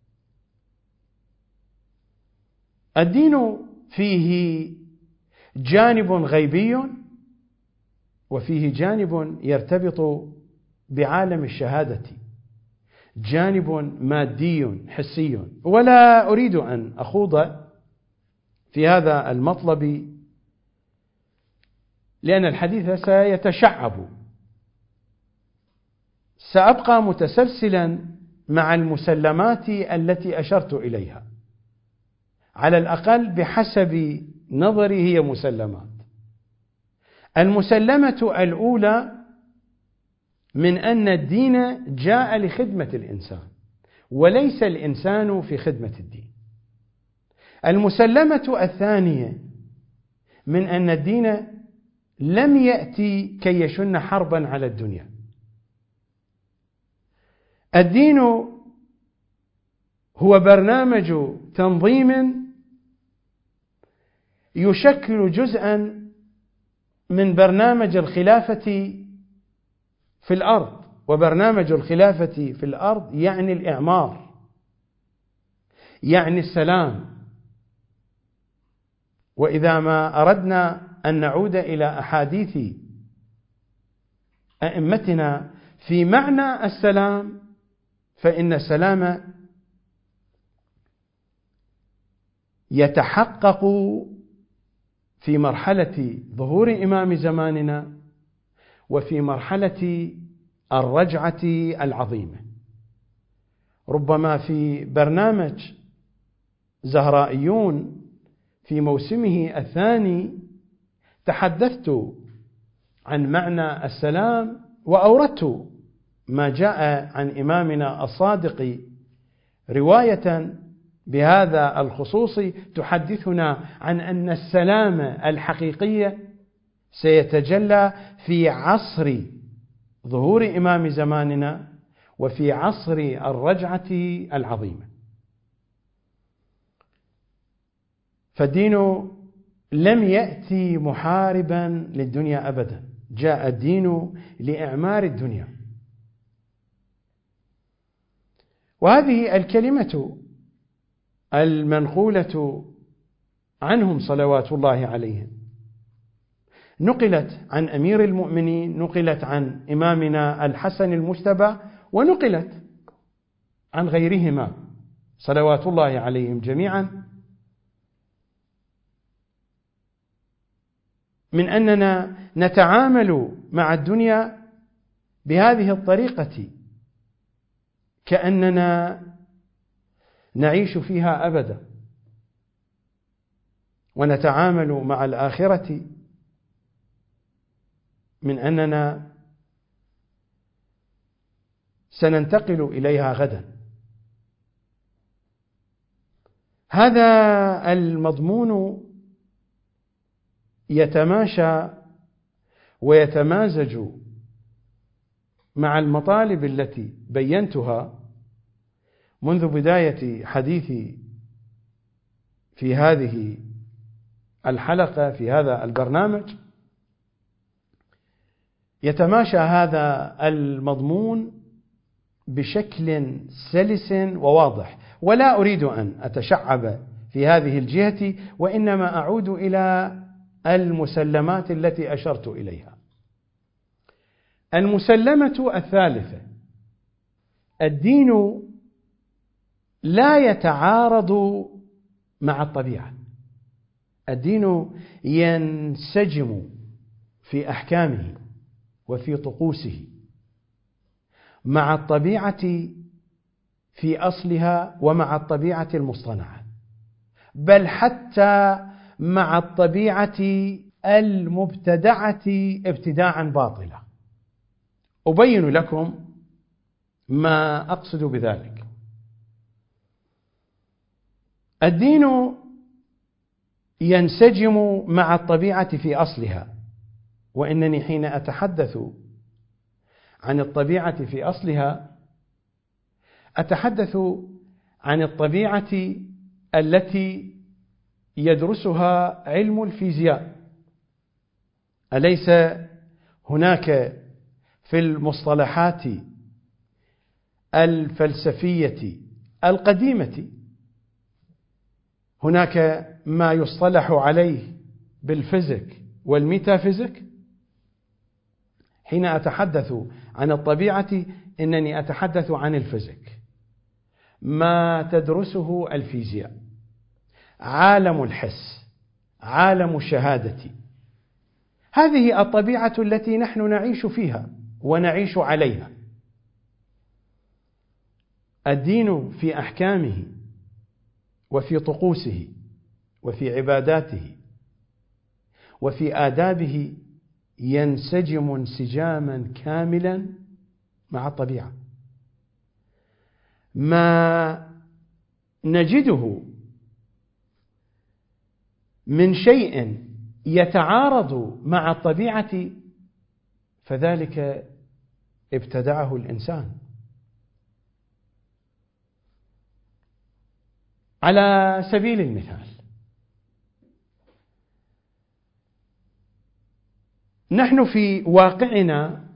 الدين فيه جانب غيبي وفيه جانب يرتبط بعالم الشهادة، جانب مادي حسي. ولا أريد أن أخوض في هذا المطلب لأن الحديث سيتشعب. سأبقى متسلسلا مع المسلمات التي أشرت إليها، على الأقل بحسب نظري هي مسلمات. المسلمة الأولى من أن الدين جاء لخدمة الإنسان وليس الإنسان في خدمة الدين. المسلمة الثانية من أن الدين لم يأتي كي يشن حربا على الدنيا. الدين هو برنامج تنظيم يشكل جزءا من برنامج الخلافة في الأرض، وبرنامج الخلافة في الأرض يعني الإعمار، يعني السلام. وإذا ما أردنا أن نعود إلى أحاديث أئمتنا في معنى السلام، فإن السلام يتحقق في مرحلة ظهور إمام زماننا وفي مرحلة الرجعة العظيمة. ربما في برنامج زهرائيون في موسمه الثاني تحدثت عن معنى السلام، وأوردت ما جاء عن إمامنا الصادق رواية بهذا الخصوص تحدثنا عن أن السلام الحقيقي سيتجلى في عصر ظهور إمام زماننا وفي عصر الرجعة العظيمة. فالدين لم يأتي محاربا للدنيا أبدا، جاء الدين لإعمار الدنيا. وهذه الكلمة المنقولة عنهم صلوات الله عليهم نقلت عن أمير المؤمنين، نقلت عن إمامنا الحسن المجتبى، ونقلت عن غيرهما صلوات الله عليهم جميعا. من أننا نتعامل مع الدنيا بهذه الطريقة كأننا نعيش فيها أبدا، ونتعامل مع الآخرة من أننا سننتقل إليها غدا. هذا المضمون يتماشى ويتمازج مع المطالب التي بينتها منذ بداية حديثي في هذه الحلقة في هذا البرنامج. يتماشى هذا المضمون بشكل سلس وواضح، ولا أريد أن أتشعب في هذه الجهة، وإنما أعود إلى المسلمات التي أشرت إليها. المسلمة الثالثة: الدين لا يتعارض مع الطبيعة. الدين ينسجم في أحكامه وفي طقوسه مع الطبيعة في أصلها ومع الطبيعة المصطنعة، بل حتى مع الطبيعة المبتدعة ابتداعا باطلا. أبين لكم ما أقصد بذلك. الدين ينسجم مع الطبيعة في أصلها، وإنني حين أتحدث عن الطبيعة في أصلها أتحدث عن الطبيعة التي يدرسها علم الفيزياء. أليس هناك في المصطلحات الفلسفية القديمة هناك ما يصطلح عليه بالفيزيك والميتافيزيك؟ حين أتحدث عن الطبيعة إنني أتحدث عن الفيزيك، ما تدرسه الفيزياء، عالم الحس، عالم الشهادة. هذه الطبيعة التي نحن نعيش فيها ونعيش عليها. الدين في أحكامه وفي طقوسه وفي عباداته وفي آدابه ينسجم انسجاما كاملا مع الطبيعة. ما نجده من شيء يتعارض مع الطبيعة فذلك ابتدعه الإنسان. على سبيل المثال، نحن في واقعنا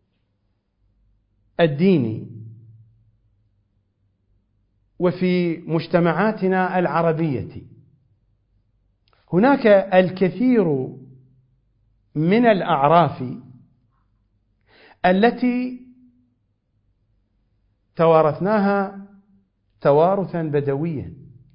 الديني وفي مجتمعاتنا العربية هناك الكثير من الأعراف التي توارثناها توارثا بدويا.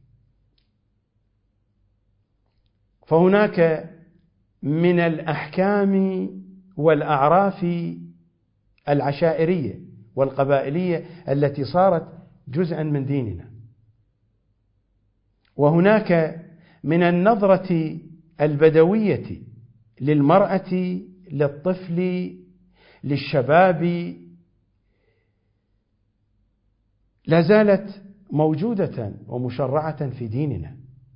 فهناك من الأحكام والأعراف العشائرية والقبائلية التي صارت جزءا من ديننا، وهناك من النظرة البدوية للمرأة، للطفل، للشباب لا زالت موجودة ومشرعة في ديننا.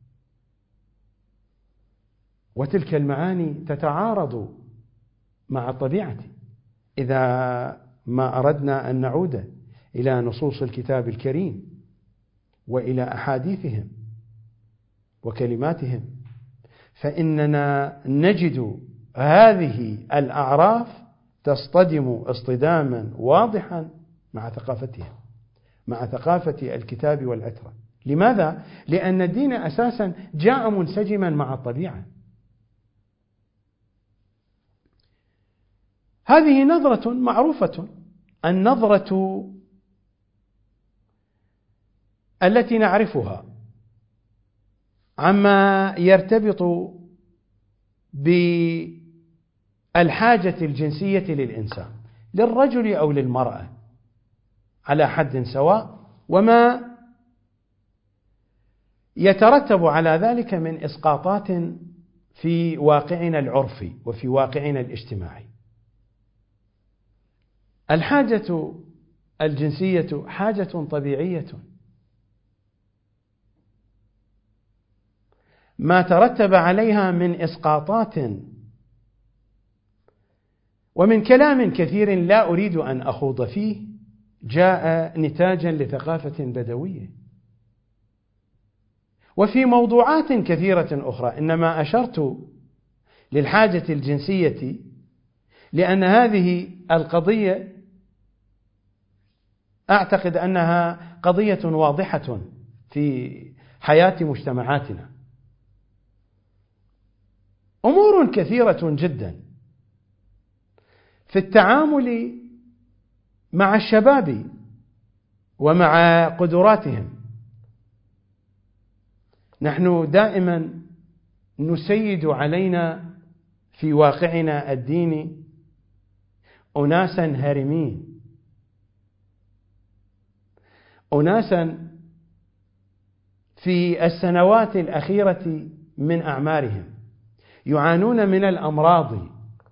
وتلك المعاني تتعارض مع الطبيعة إذا ما أردنا أن نعود إلى نصوص الكتاب الكريم وإلى أحاديثهم وكلماتهم، فإننا نجد هذه الأعراف تصطدم اصطداما واضحا مع ثقافتهم، مع ثقافة الكتاب والعترة. لماذا؟ لأن الدين أساسا جاء منسجما مع الطبيعة. هذه نظرة معروفة، النظرة التي نعرفها عما يرتبط بالحاجة الجنسية للإنسان للرجل أو للمرأة على حد سواء، وما يترتب على ذلك من إسقاطات في واقعنا العرفي وفي واقعنا الاجتماعي. الحاجة الجنسية حاجة طبيعية، ما ترتب عليها من إسقاطات ومن كلام كثير لا أريد أن أخوض فيه جاء نتاجا لثقافة بدوية، وفي موضوعات كثيرة أخرى. إنما أشرت للحاجة الجنسية لأن هذه القضية أعتقد أنها قضية واضحة في حياة مجتمعاتنا. أمور كثيرة جدا في التعامل مع الشباب ومع قدراتهم. نحن دائما نسيد علينا في واقعنا الديني أناسا هارمين، أناسا في السنوات الأخيرة من أعمارهم يعانون من الأمراض،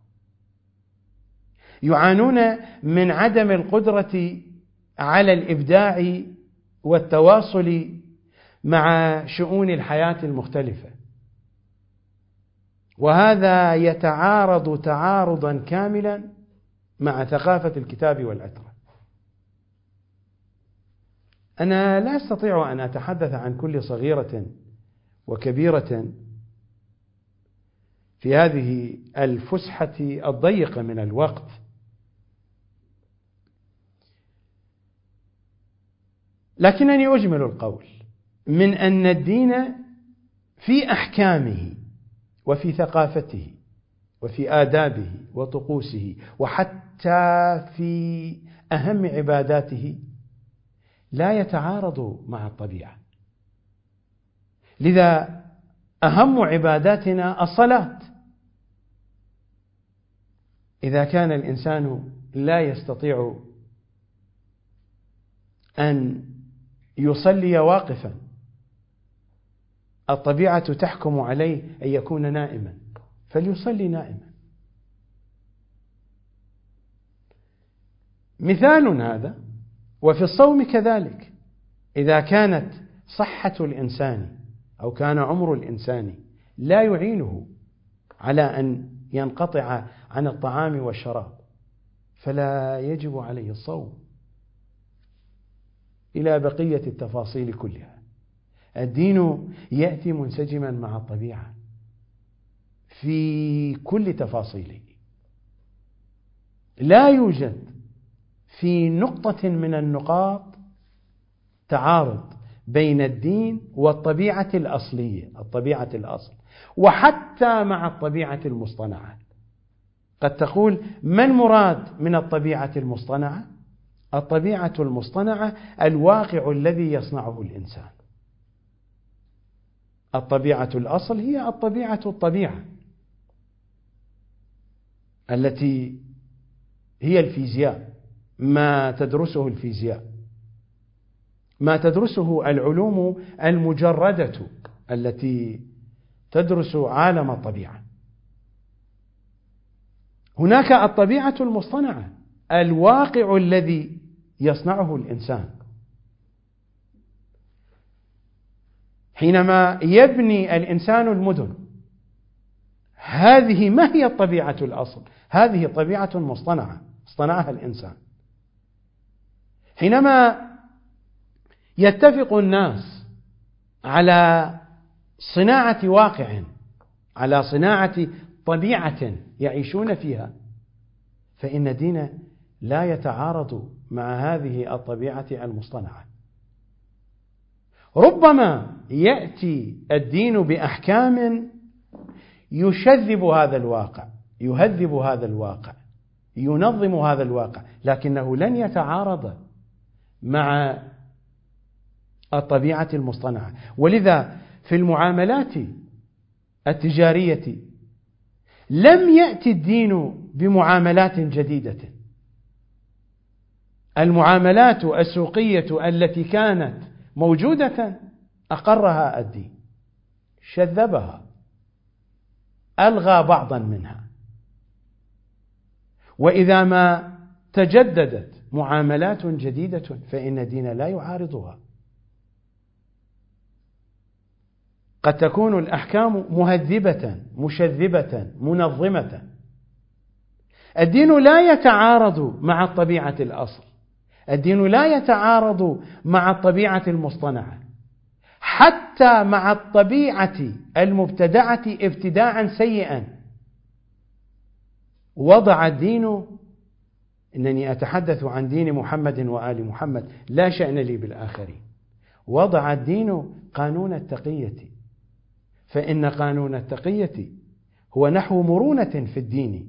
يعانون من عدم القدرة على الإبداع والتواصل مع شؤون الحياة المختلفة، وهذا يتعارض تعارضا كاملا مع ثقافة الكتاب والأترة. أنا لا أستطيع أن أتحدث عن كل صغيرة وكبيرة في هذه الفسحة الضيقة من الوقت، لكنني أجمل القول من أن الدين في أحكامه وفي ثقافته وفي آدابه وطقوسه وحتى في أهم عباداته لا يتعارض مع الطبيعة. لذا أهم عباداتنا الصلاة. إذا كان الإنسان لا يستطيع أن يصلي واقفا، الطبيعة تحكم عليه أن يكون نائما، فليصلي نائما. مثال هذا. وفي الصوم كذلك، إذا كانت صحة الإنسان أو كان عمر الإنسان لا يعينه على أن ينقطع عن الطعام والشراب فلا يجب عليه الصوم، إلى بقية التفاصيل كلها. الدين يأتي منسجما مع الطبيعة في كل تفاصيله، لا يوجد في نقطة من النقاط تعارض بين الدين والطبيعة الأصلية، الطبيعة الأصل، وحتى مع الطبيعة المصطنعة. قد تقول ما المراد من الطبيعة المصطنعة؟ الطبيعة المصطنعة الواقع الذي يصنعه الإنسان. الطبيعة الأصل هي الطبيعة الطبيعة التي هي الفيزياء، ما تدرسه الفيزياء، ما تدرسه العلوم المجردة التي تدرس عالم الطبيعة. هناك الطبيعة المصطنعة، الواقع الذي يصنعه الإنسان. حينما يبني الإنسان المدن، هذه ما هي الطبيعة الأصل؟ هذه طبيعة مصطنعة اصطنعها الإنسان. حينما يتفق الناس على صناعة واقع، على صناعة طبيعة يعيشون فيها، فإن الدين لا يتعارض مع هذه الطبيعة المصطنعة. ربما يأتي الدين بأحكام يشذب هذا الواقع، يهذب هذا الواقع، ينظم هذا الواقع، لكنه لن يتعارض مع الطبيعة المصطنعة. ولذا في المعاملات التجارية لم يأتي الدين بمعاملات جديدة. المعاملات السوقية التي كانت موجودة أقرها الدين، شذبها، ألغى بعضا منها. وإذا ما تجددت معاملات جديدة فإن الدين لا يعارضها. قد تكون الأحكام مهذبة مشذبة منظمة. الدين لا يتعارض مع الطبيعة الأصل، الدين لا يتعارض مع الطبيعة المصطنعة، حتى مع الطبيعة المبتدعة ابتداعا سيئا. وضع الدين، إنني أتحدث عن دين محمد وآل محمد لا شأن لي بالآخرين، وضع الدين قانون التقية، فإن قانون التقية هو نحو مرونة في الدين،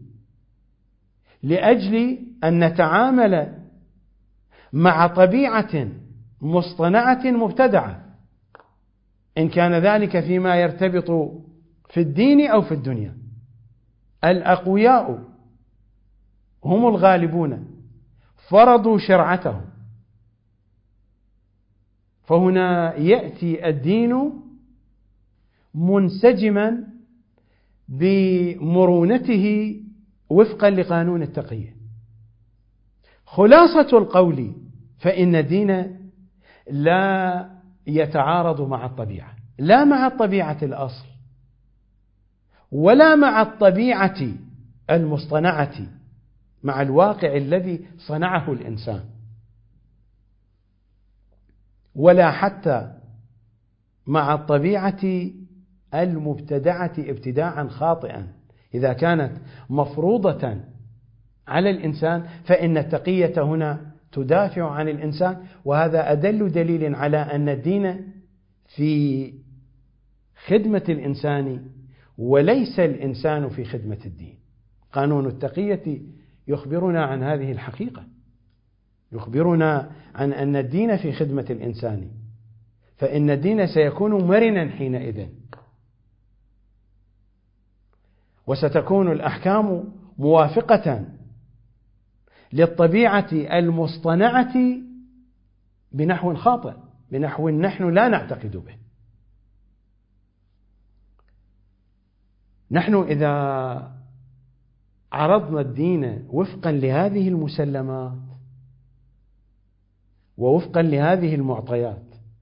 لأجل أن نتعامل مع طبيعة مصطنعة مبتدعة، إن كان ذلك فيما يرتبط في الدين أو في الدنيا. الأقوياء هم الغالبون، فرضوا شرعتهم، فهنا يأتي الدين منسجما بمرونته وفقا لقانون التقية. خلاصة القول فإن الدين لا يتعارض مع الطبيعة، لا مع الطبيعة الأصل ولا مع الطبيعة المصطنعة، مع الواقع الذي صنعه الإنسان، ولا حتى مع الطبيعة المبتدعة ابتداعا خاطئا. إذا كانت مفروضة على الإنسان فإن التقية هنا تدافع عن الإنسان، وهذا أدل دليل على أن الدين في خدمة الإنسان وليس الإنسان في خدمة الدين. قانون التقية يخبرنا عن هذه الحقيقة، يخبرنا عن أن الدين في خدمة الإنسان، فإن الدين سيكون مرنا حينئذ، وستكون الأحكام موافقة للطبيعة المصطنعة بنحو خاطئ، بنحو نحن لا نعتقد به. نحن إذا عرضنا الدين وفقا لهذه المسلمات ووفقا لهذه المعطيات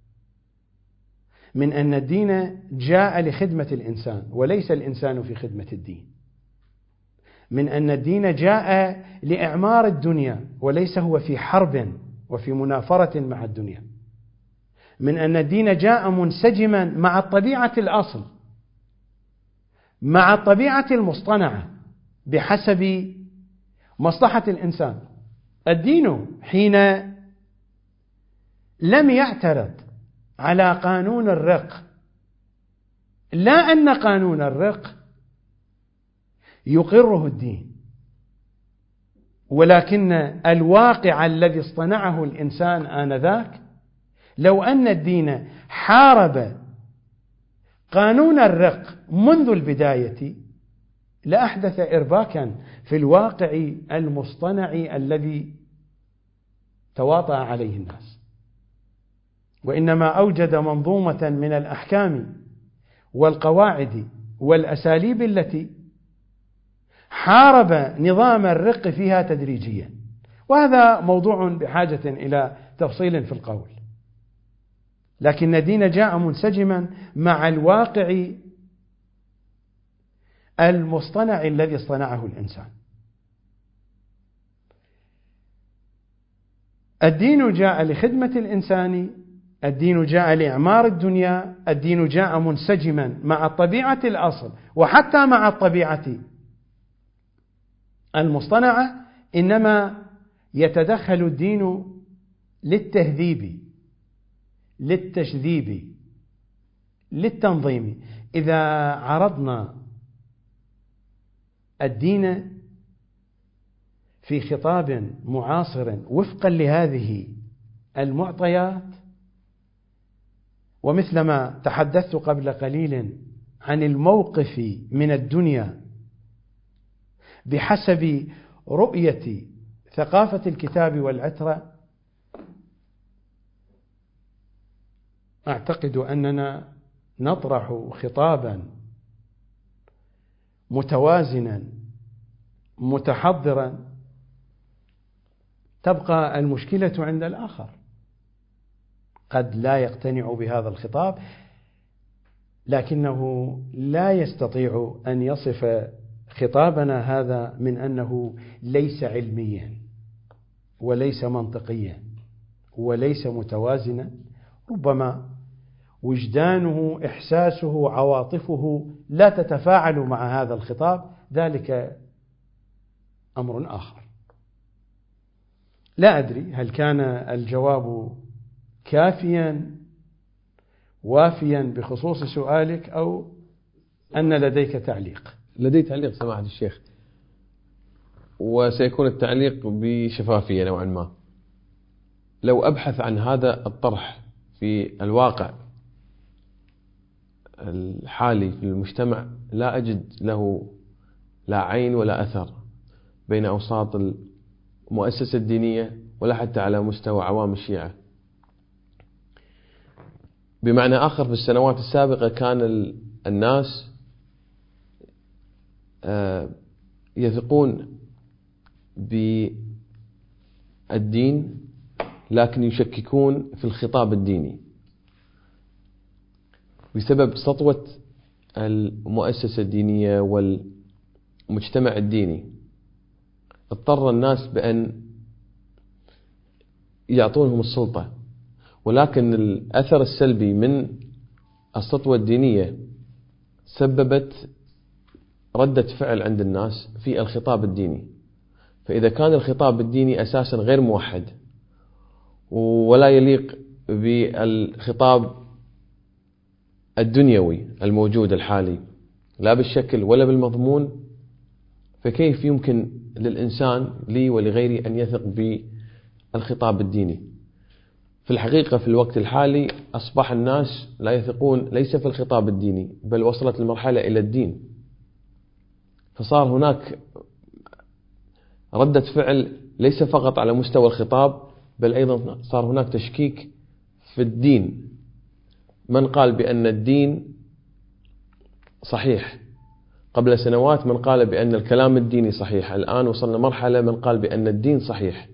من أن الدين جاء لخدمة الإنسان وليس الإنسان في خدمة الدين، من أن الدين جاء لإعمار الدنيا وليس هو في حرب وفي منافرة مع الدنيا، من أن الدين جاء منسجما مع الطبيعة الأصل، مع الطبيعة المصطنعة بحسب مصلحة الإنسان. الدين حين لم يعترض على قانون الرق، لا أن قانون الرق يقره الدين، ولكن الواقع الذي اصطنعه الإنسان آنذاك، لو أن الدين حارب قانون الرق منذ البداية لأحدث إرباكا في الواقع المصطنع الذي تواطأ عليه الناس، وإنما أوجد منظومة من الأحكام والقواعد والأساليب التي حارب نظام الرق فيها تدريجيا، وهذا موضوع بحاجة إلى تفصيل في القول. لكن الدين جاء منسجما مع الواقع المصطنع الذي اصطنعه الإنسان. الدين جاء لخدمة الإنسان، الدين جاء لإعمار الدنيا، الدين جاء منسجما مع الطبيعة الأصل وحتى مع الطبيعة المصطنعة، إنما يتدخل الدين للتهذيب، للتشذيب، للتنظيم. إذا عرضنا الدين في خطاب معاصر وفقا لهذه المعطيات، ومثلما تحدثت قبل قليل عن الموقف من الدنيا بحسب رؤية ثقافة الكتاب والعترة، أعتقد أننا نطرح خطابا متوازنا متحضرا، تبقى المشكلة عند الآخر، قد لا يقتنع بهذا الخطاب لكنه لا يستطيع أن يصف خطابنا هذا من أنه ليس علميا وليس منطقيا وليس متوازنا. ربما وجدانه، إحساسه، عواطفه لا تتفاعل مع هذا الخطاب، ذلك أمر آخر. لا أدري هل كان الجواب كافيا وافيا بخصوص سؤالك أو أن لديك تعليق؟ لدي تعليق سماحة الشيخ، وسيكون التعليق بشفافية نوعا ما. لو أبحث عن هذا الطرح في الواقع الحالي في المجتمع لا أجد له لا عين ولا أثر بين أوساط المؤسسة الدينية ولا حتى على مستوى عوام الشيعة. بمعنى آخر، في السنوات السابقة كان الناس يثقون بالدين لكن يشككون في الخطاب الديني بسبب سطوة المؤسسة الدينية والمجتمع الديني. اضطر الناس بأن يعطونهم السلطة، ولكن الأثر السلبي من السطوة الدينية سببت ردة فعل عند الناس في الخطاب الديني. فإذا كان الخطاب الديني أساسا غير موحد ولا يليق بالخطاب الدنيوي الموجود الحالي لا بالشكل ولا بالمضمون، فكيف يمكن للإنسان لي ولغيري أن يثق بالخطاب الديني؟ في الحقيقة في الوقت الحالي أصبح الناس لا يثقون ليس في الخطاب الديني، بل وصلت المرحلة إلى الدين. فصار هناك ردة فعل ليس فقط على مستوى الخطاب، بل أيضا صار هناك تشكيك في الدين. من قال بأن الدين صحيح قبل سنوات، من قال بأن الكلام الديني صحيح، الآن وصلنا مرحلة من قال بأن الدين صحيح.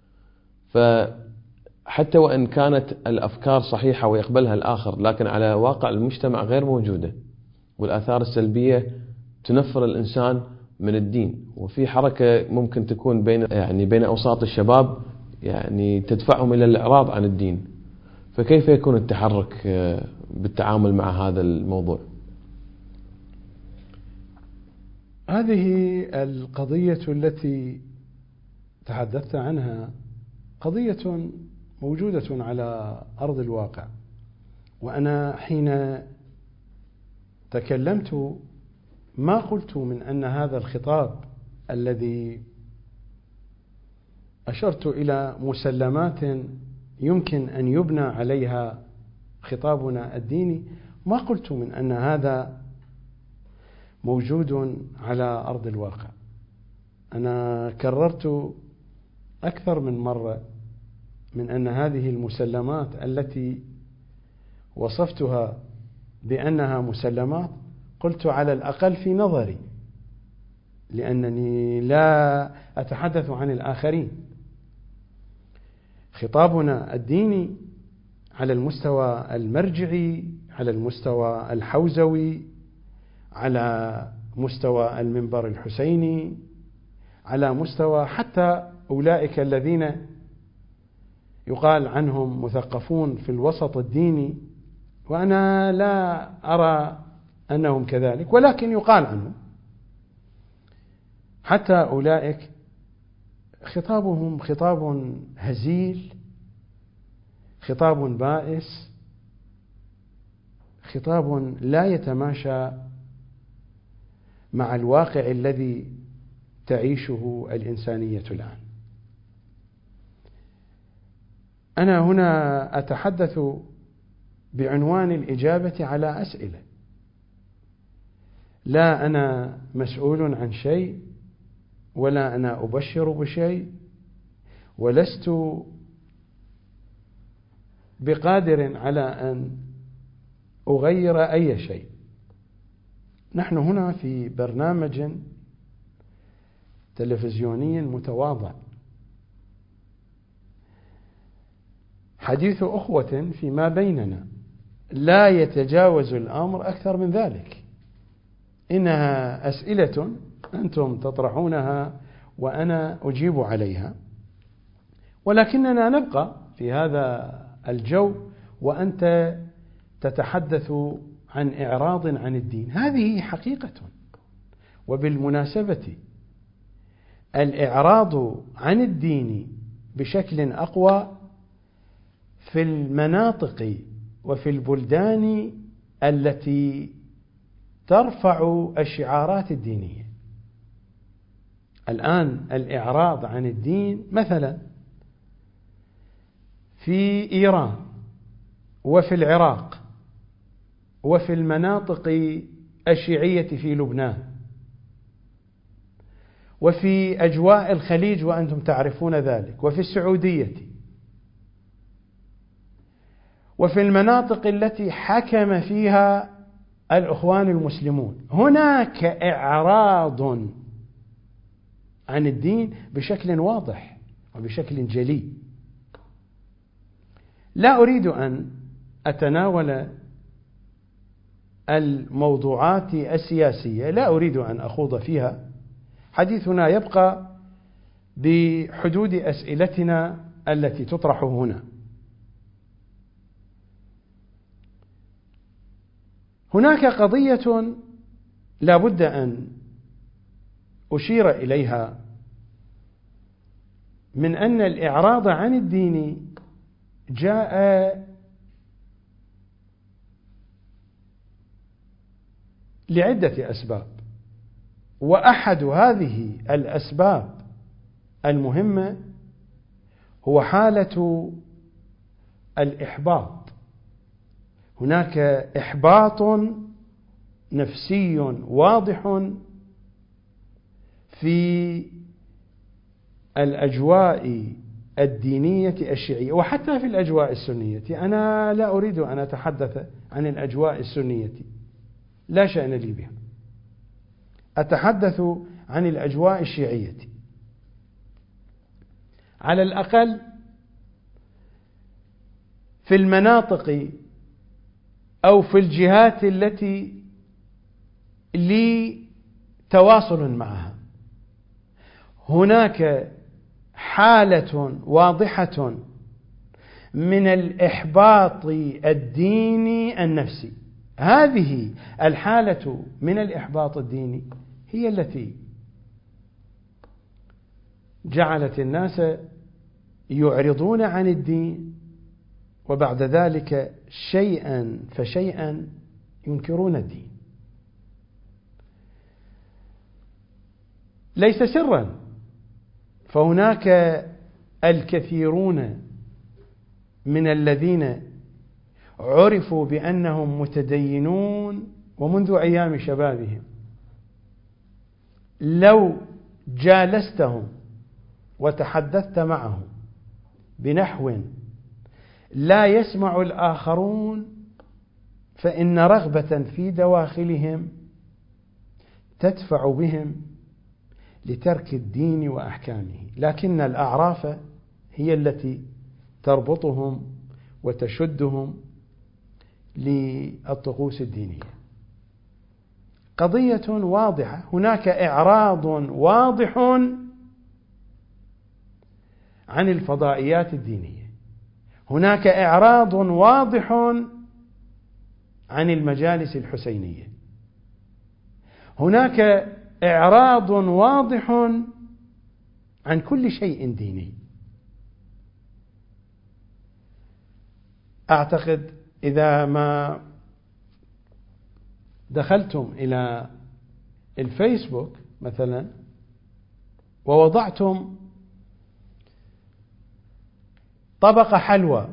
فحتى وإن كانت الأفكار صحيحة ويقبلها الآخر، لكن على واقع المجتمع غير موجودة، والآثار السلبية تنفر الإنسان من الدين. وفي حركة ممكن تكون بين يعني بين أوساط الشباب يعني تدفعهم إلى الإعراض عن الدين. فكيف يكون التحرك بالتعامل مع هذا الموضوع؟ هذه القضية التي تحدثت عنها قضية موجودة على أرض الواقع، وأنا حين تكلمت ما قلت من أن هذا الخطاب الذي أشرت إلى مسلمات يمكن أن يبنى عليها خطابنا الديني، ما قلت من أن هذا موجود على أرض الواقع. أنا كررت أكثر من مرة من أن هذه المسلمات التي وصفتها بأنها مسلمات، قلت على الأقل في نظري، لأنني لا أتحدث عن الآخرين. خطابنا الديني على المستوى المرجعي، على المستوى الحوزوي، على مستوى المنبر الحسيني، على مستوى حتى أولئك الذين يقال عنهم مثقفون في الوسط الديني، وأنا لا أرى أنهم كذلك، ولكن يقال عنهم، حتى أولئك خطابهم خطاب هزيل، خطاب بائس، خطاب لا يتماشى مع الواقع الذي تعيشه الإنسانية الآن. أنا هنا أتحدث بعنوان الإجابة على أسئلة، لا أنا مسؤول عن شيء ولا أنا أبشر بشيء، ولست بقادر على أن أغير أي شيء. نحن هنا في برنامج تلفزيوني متواضع، حديث أخوة فيما بيننا، لا يتجاوز الأمر أكثر من ذلك. إنها أسئلة أنتم تطرحونها وأنا أجيب عليها، ولكننا نبقى في هذا الجو وأنت تتحدث عن إعراض عن الدين. هذه حقيقة. وبالمناسبة الإعراض عن الدين بشكل أقوى في المناطق وفي البلدان التي ترفع الشعارات الدينية. الآن الإعراض عن الدين مثلا في إيران وفي العراق وفي المناطق الشيعية في لبنان وفي أجواء الخليج وأنتم تعرفون ذلك، وفي السعودية وفي المناطق التي حكم فيها الإخوان المسلمون، هناك إعراض عن الدين بشكل واضح وبشكل جلي. لا أريد أن أتناول الموضوعات السياسية، لا أريد أن أخوض فيها، حديثنا يبقى بحدود أسئلتنا التي تطرح هنا. هناك قضية لا بد أن أشير إليها، من أن الإعراض عن الدين جاء لعدة أسباب، وأحد هذه الأسباب المهمة هو حالة الإحباط. هناك إحباط نفسي واضح في الأجواء الدينية الشيعية وحتى في الأجواء السنية. أنا لا أريد أن أتحدث عن الأجواء السنية، لا شأن لي بها، أتحدث عن الأجواء الشيعية. على الأقل في المناطق أو في الجهات التي لي تواصل معها، هناك حالة واضحة من الإحباط الديني النفسي. هذه الحالة من الإحباط الديني هي التي جعلت الناس يعرضون عن الدين، وبعد ذلك شيئا فشيئا ينكرون الدين. ليس سرا، فهناك الكثيرون من الذين عرفوا بأنهم متدينون ومنذ أيام شبابهم، لو جالستهم وتحدثت معهم بنحو لا يسمع الآخرون، فإن رغبة في دواخلهم تدفع بهم لترك الدين وأحكامه، لكن الأعراف هي التي تربطهم وتشدهم للطقوس الدينية. قضية واضحة، هناك إعراض واضح عن الفضائيات الدينية، هناك إعراض واضح عن المجالس الحسينية، هناك إعراض واضح عن كل شيء ديني. أعتقد إذا ما دخلتم إلى الفيسبوك مثلا ووضعتم طبق حلوى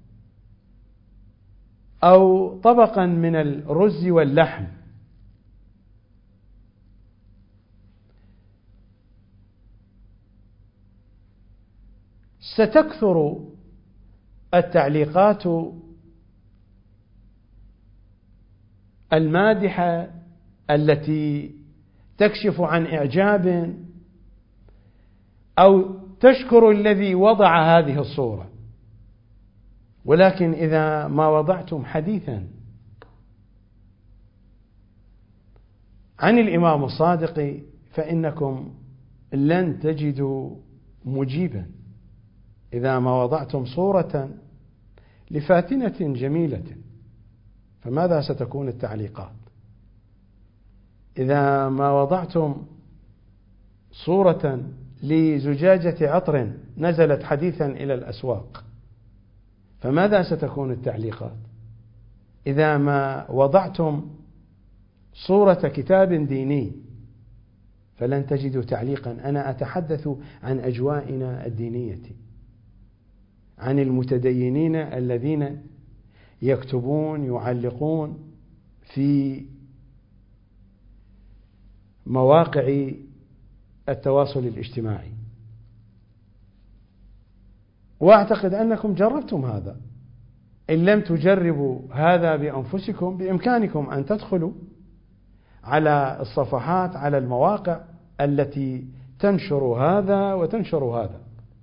أو طبقا من الرز واللحم، ستكثر التعليقات المادحة التي تكشف عن إعجاب أو تشكر الذي وضع هذه الصورة. ولكن إذا ما وضعتم حديثا عن الإمام الصادق فإنكم لن تجدوا مجيبا. إذا ما وضعتم صورة لفاتنة جميلة فماذا ستكون التعليقات؟ إذا ما وضعتم صورة لزجاجة عطر نزلت حديثا إلى الأسواق فماذا ستكون التعليقات؟ إذا ما وضعتم صورة كتاب ديني فلن تجدوا تعليقا. أنا أتحدث عن أجوائنا الدينية، عن المتدينين الذين يكتبون يعلقون في مواقع التواصل الاجتماعي. وأعتقد أنكم جربتم هذا. إن لم تجربوا هذا بأنفسكم بإمكانكم أن تدخلوا على الصفحات على المواقع التي تنشر هذا وتنشر هذا.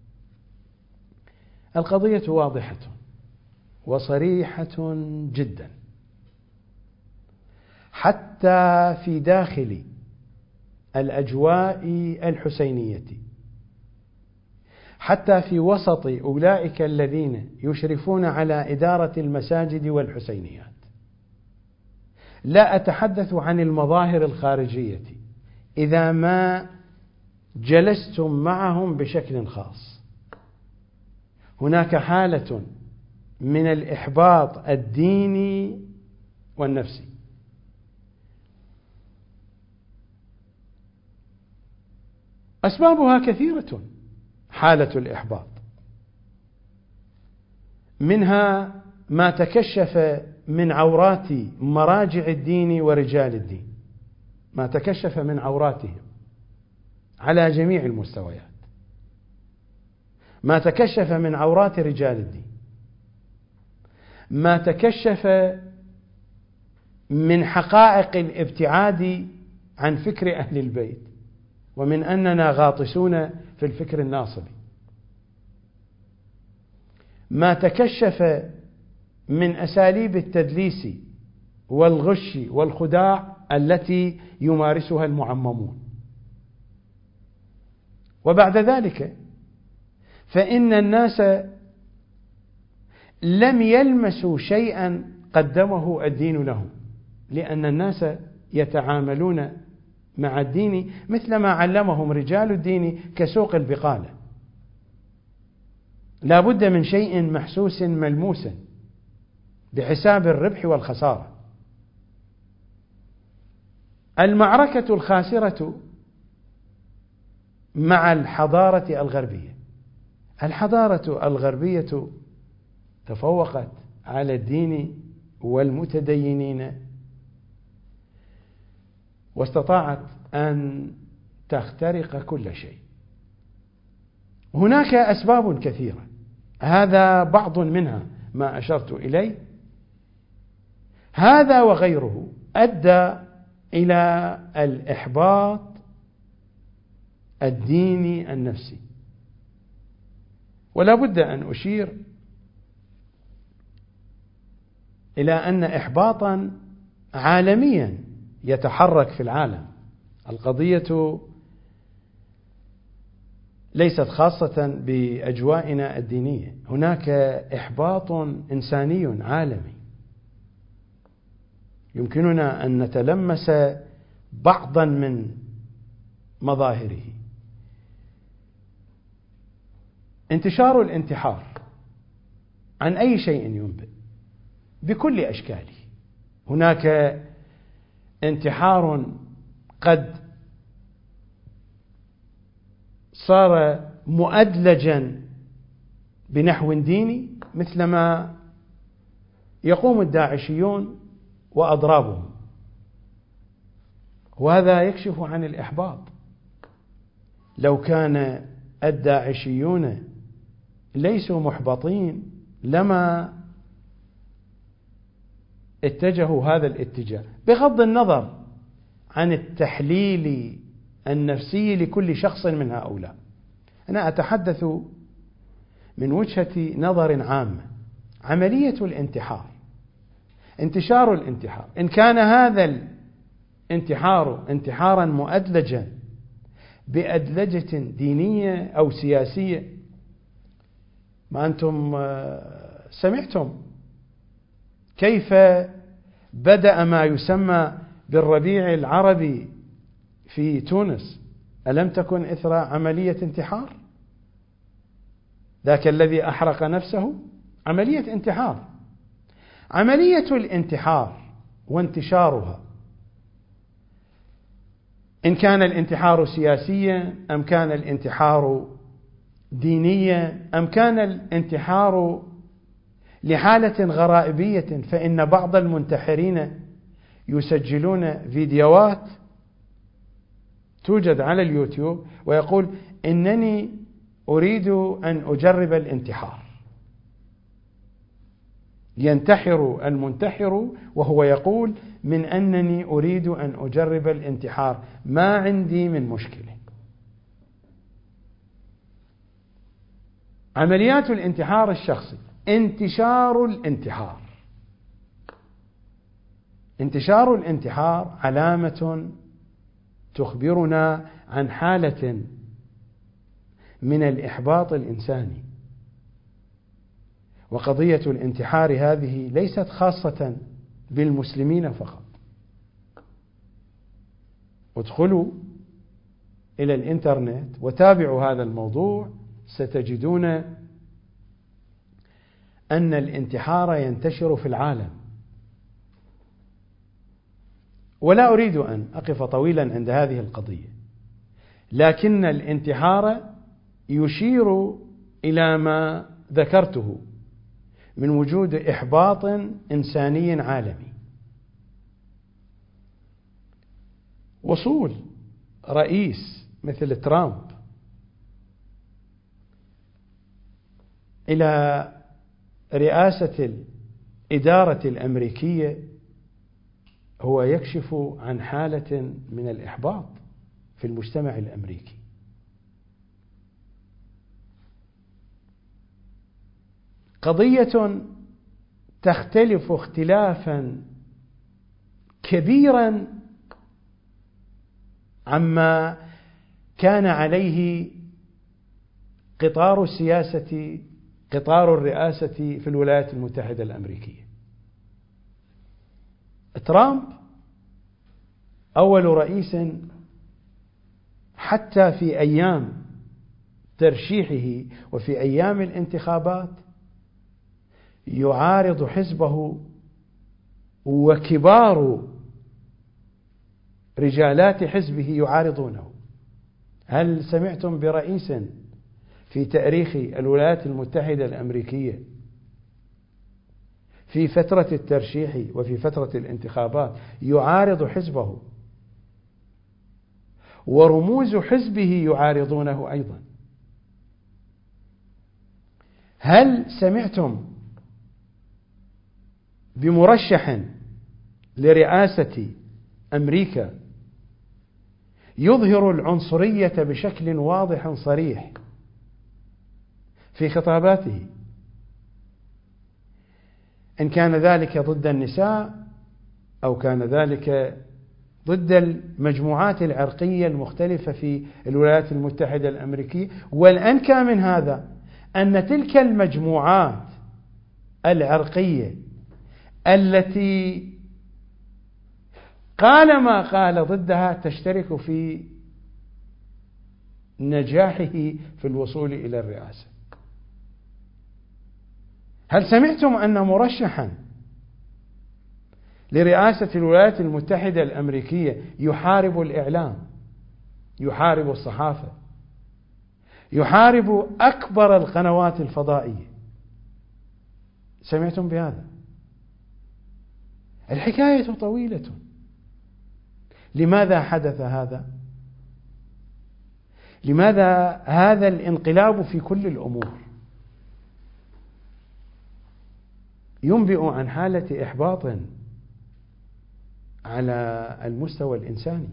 القضية واضحة وصريحة جدا، حتى في داخل الأجواء الحسينية، حتى في وسط أولئك الذين يشرفون على إدارة المساجد والحسينيات. لا أتحدث عن المظاهر الخارجية، إذا ما جلستم معهم بشكل خاص هناك حالة من الإحباط الديني والنفسي. أسبابها كثيرة حالة الإحباط، منها ما تكشف من عورات مراجع الدين ورجال الدين، ما تكشف من عوراتهم على جميع المستويات، ما تكشف من عورات رجال الدين، ما تكشف من حقائق الابتعاد عن فكر أهل البيت، ومن أننا غاطسون في الفكر الناصبي، ما تكشف من أساليب التدليس والغش والخداع التي يمارسها المعممون. وبعد ذلك فإن الناس لم يلمسوا شيئا قدمه الدين لهم، لأن الناس يتعاملون مع الدين مثلما علمهم رجال الدين كسوق البقالة، لا بد من شيء محسوس ملموس بحساب الربح والخسارة. المعركة الخاسرة مع الحضارة الغربية. الحضارة الغربية تفوقت على الدين والمتدينين واستطاعت أن تخترق كل شيء. هناك أسباب كثيرة، هذا بعض منها ما أشرت إليه. هذا وغيره أدى إلى الإحباط الديني النفسي. ولا بد أن أشير إلى أن إحباطا عالميا يتحرك في العالم. القضية ليست خاصة بأجوائنا الدينية، هناك إحباط إنساني عالمي يمكننا أن نتلمس بعضا من مظاهره. انتشار الانتحار عن أي شيء ينبئ بكل أشكاله. هناك انتحار قد صار مؤدلجا بنحو ديني مثلما يقوم الداعشيون وأضرابهم، وهذا يكشف عن الإحباط. لو كان الداعشيون ليسوا محبطين لما اتجهوا هذا الاتجاه، بغض النظر عن التحليل النفسي لكل شخص من هؤلاء. أنا أتحدث من وجهة نظر عامة. عملية الانتحار، انتشار الانتحار، إن كان هذا الانتحار انتحارا مؤدلجا بأدلجة دينية أو سياسية، ما أنتم سمعتم كيف بدأ ما يسمى بالربيع العربي في تونس؟ ألم تكن إثر عملية انتحار؟ ذاك الذي أحرق نفسه عملية انتحار. عملية الانتحار وانتشارها، إن كان الانتحار سياسيا أم كان الانتحار دينيا أم كان الانتحار لحالة غرائبية، فإن بعض المنتحرين يسجلون فيديوهات توجد على اليوتيوب ويقول إنني أريد أن أجرب الانتحار. ينتحر المنتحر وهو يقول من أنني أريد أن أجرب الانتحار، ما عندي من مشكلة. عمليات الانتحار الشخصي، انتشار الانتحار. انتشار الانتحار علامة تخبرنا عن حالة من الإحباط الإنساني. وقضية الانتحار هذه ليست خاصة بالمسلمين فقط. ادخلوا إلى الإنترنت وتابعوا هذا الموضوع، ستجدون أن الانتحار ينتشر في العالم. ولا أريد أن أقف طويلا عند هذه القضية، لكن الانتحار يشير إلى ما ذكرته من وجود إحباط إنساني عالمي. وصول رئيس مثل ترامب إلى رئاسة الإدارة الأمريكية هو يكشف عن حالة من الإحباط في المجتمع الأمريكي. قضية تختلف اختلافا كبيرا عما كان عليه قطار السياسة، قطار الرئاسة في الولايات المتحدة الأمريكية. ترامب أول رئيس حتى في أيام ترشيحه وفي أيام الانتخابات يعارض حزبه، وكبار رجالات حزبه يعارضونه. هل سمعتم برئيس في تاريخ الولايات المتحدة الأمريكية في فترة الترشيح وفي فترة الانتخابات يعارض حزبه ورموز حزبه يعارضونه أيضا؟ هل سمعتم بمرشح لرئاسة أمريكا يظهر العنصرية بشكل واضح صريح في خطاباته، إن كان ذلك ضد النساء أو كان ذلك ضد المجموعات العرقية المختلفة في الولايات المتحدة الأمريكية؟ والأنكى من هذا أن تلك المجموعات العرقية التي قال ما قال ضدها تشترك في نجاحه في الوصول إلى الرئاسة. هل سمعتم أن مرشحا لرئاسة الولايات المتحدة الأمريكية يحارب الإعلام، يحارب الصحافة، يحارب أكبر القنوات الفضائية؟ سمعتم بهذا؟ الحكاية طويلة. لماذا حدث هذا؟ لماذا هذا الانقلاب في كل الأمور؟ ينبئ عن حالة إحباط على المستوى الإنساني.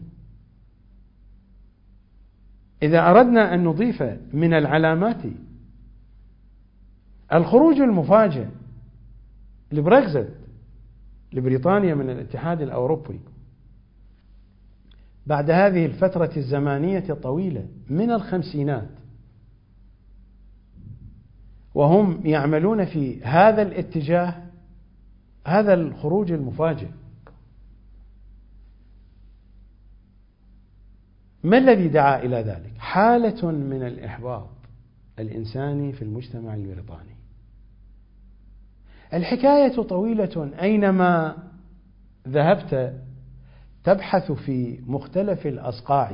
إذا أردنا أن نضيف من العلامات الخروج المفاجئ لبريكزيت لبريطانيا من الاتحاد الأوروبي بعد هذه الفترة الزمانية الطويلة من الخمسينات، وهم يعملون في هذا الاتجاه، هذا الخروج المفاجئ ما الذي دعا إلى ذلك؟ حالة من الإحباط الإنساني في المجتمع البريطاني. الحكاية طويلة، أينما ذهبت تبحث في مختلف الأصقاع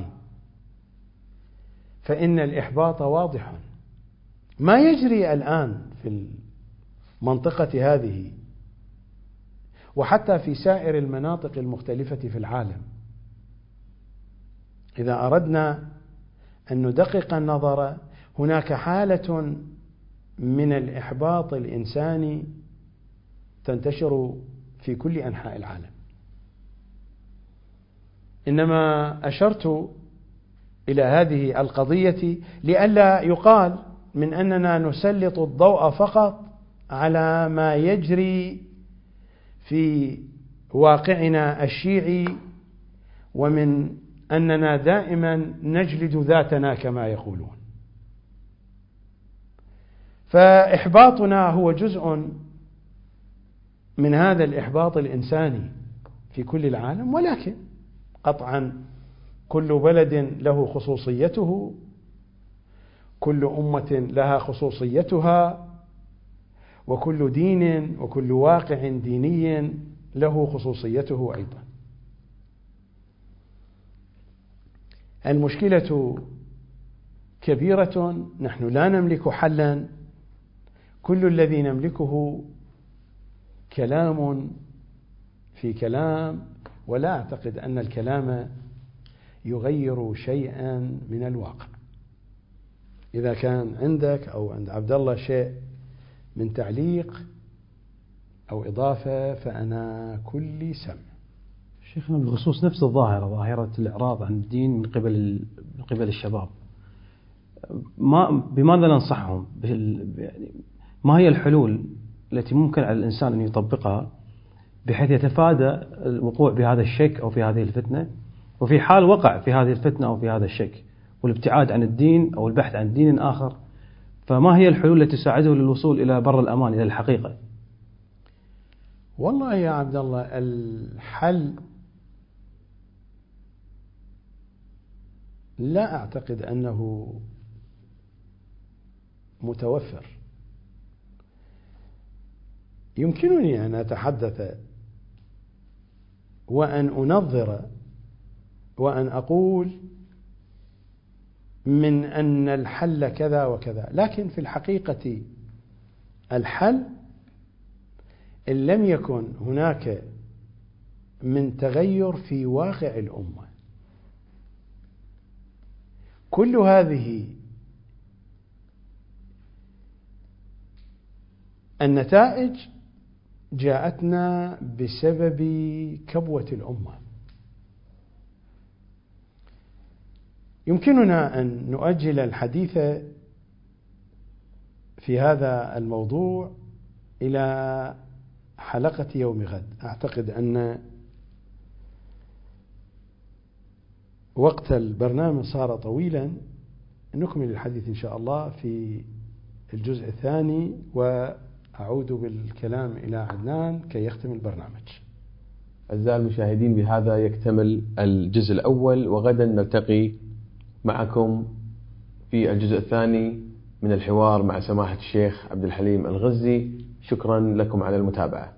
فإن الإحباط واضح. ما يجري الآن في المنطقة هذه وحتى في سائر المناطق المختلفة في العالم، إذا أردنا أن ندقق النظر هناك حالة من الإحباط الإنساني تنتشر في كل أنحاء العالم. إنما أشرت إلى هذه القضية لئلا يقال من أننا نسلط الضوء فقط على ما يجري في واقعنا الشيعي، ومن أننا دائما نجلد ذاتنا كما يقولون. فإحباطنا هو جزء من هذا الإحباط الإنساني في كل العالم، ولكن قطعا كل بلد له خصوصيته، كل أمة لها خصوصيتها، وكل دين وكل واقع ديني له خصوصيته أيضا. المشكلة كبيرة، نحن لا نملك حلا، كل الذي نملكه كلام في كلام، ولا أعتقد أن الكلام يغير شيئا من الواقع. إذا كان عندك أو عند عبد الله شيء من تعليق أو إضافة فأنا كل سمع. شيخنا، بخصوص نفس الظاهرة، ظاهرة الإعراض عن الدين من قبل من قبل الشباب، ما بماذا ننصحهم؟ يعني ما هي الحلول التي ممكن على الإنسان أن يطبقها بحيث يتفادى الوقوع بهذا الشك أو في هذه الفتنة، وفي حال وقع في هذه الفتنة أو في هذا الشك والابتعاد عن الدين أو البحث عن دين آخر، فما هي الحلول التي تساعده للوصول إلى بر الأمان، إلى الحقيقة؟ والله يا عبد الله، الحل لا أعتقد أنه متوفر. يمكنني أن أتحدث وأن أنظر وأن أقول من أن الحل كذا وكذا، لكن في الحقيقة الحل إن لم يكن هناك من تغير في واقع الأمة. كل هذه النتائج جاءتنا بسبب كبوة الأمة. يمكننا أن نؤجل الحديث في هذا الموضوع إلى حلقة يوم غد. أعتقد أن وقت البرنامج صار طويلا. نكمل الحديث إن شاء الله في الجزء الثاني، وأعود بالكلام إلى عدنان كي يختم البرنامج. أعزائي المشاهدين، بهذا يكتمل الجزء الأول، وغدا نلتقي معكم في الجزء الثاني من الحوار مع سماحة الشيخ عبد الحليم الغزي. شكرا لكم على المتابعة.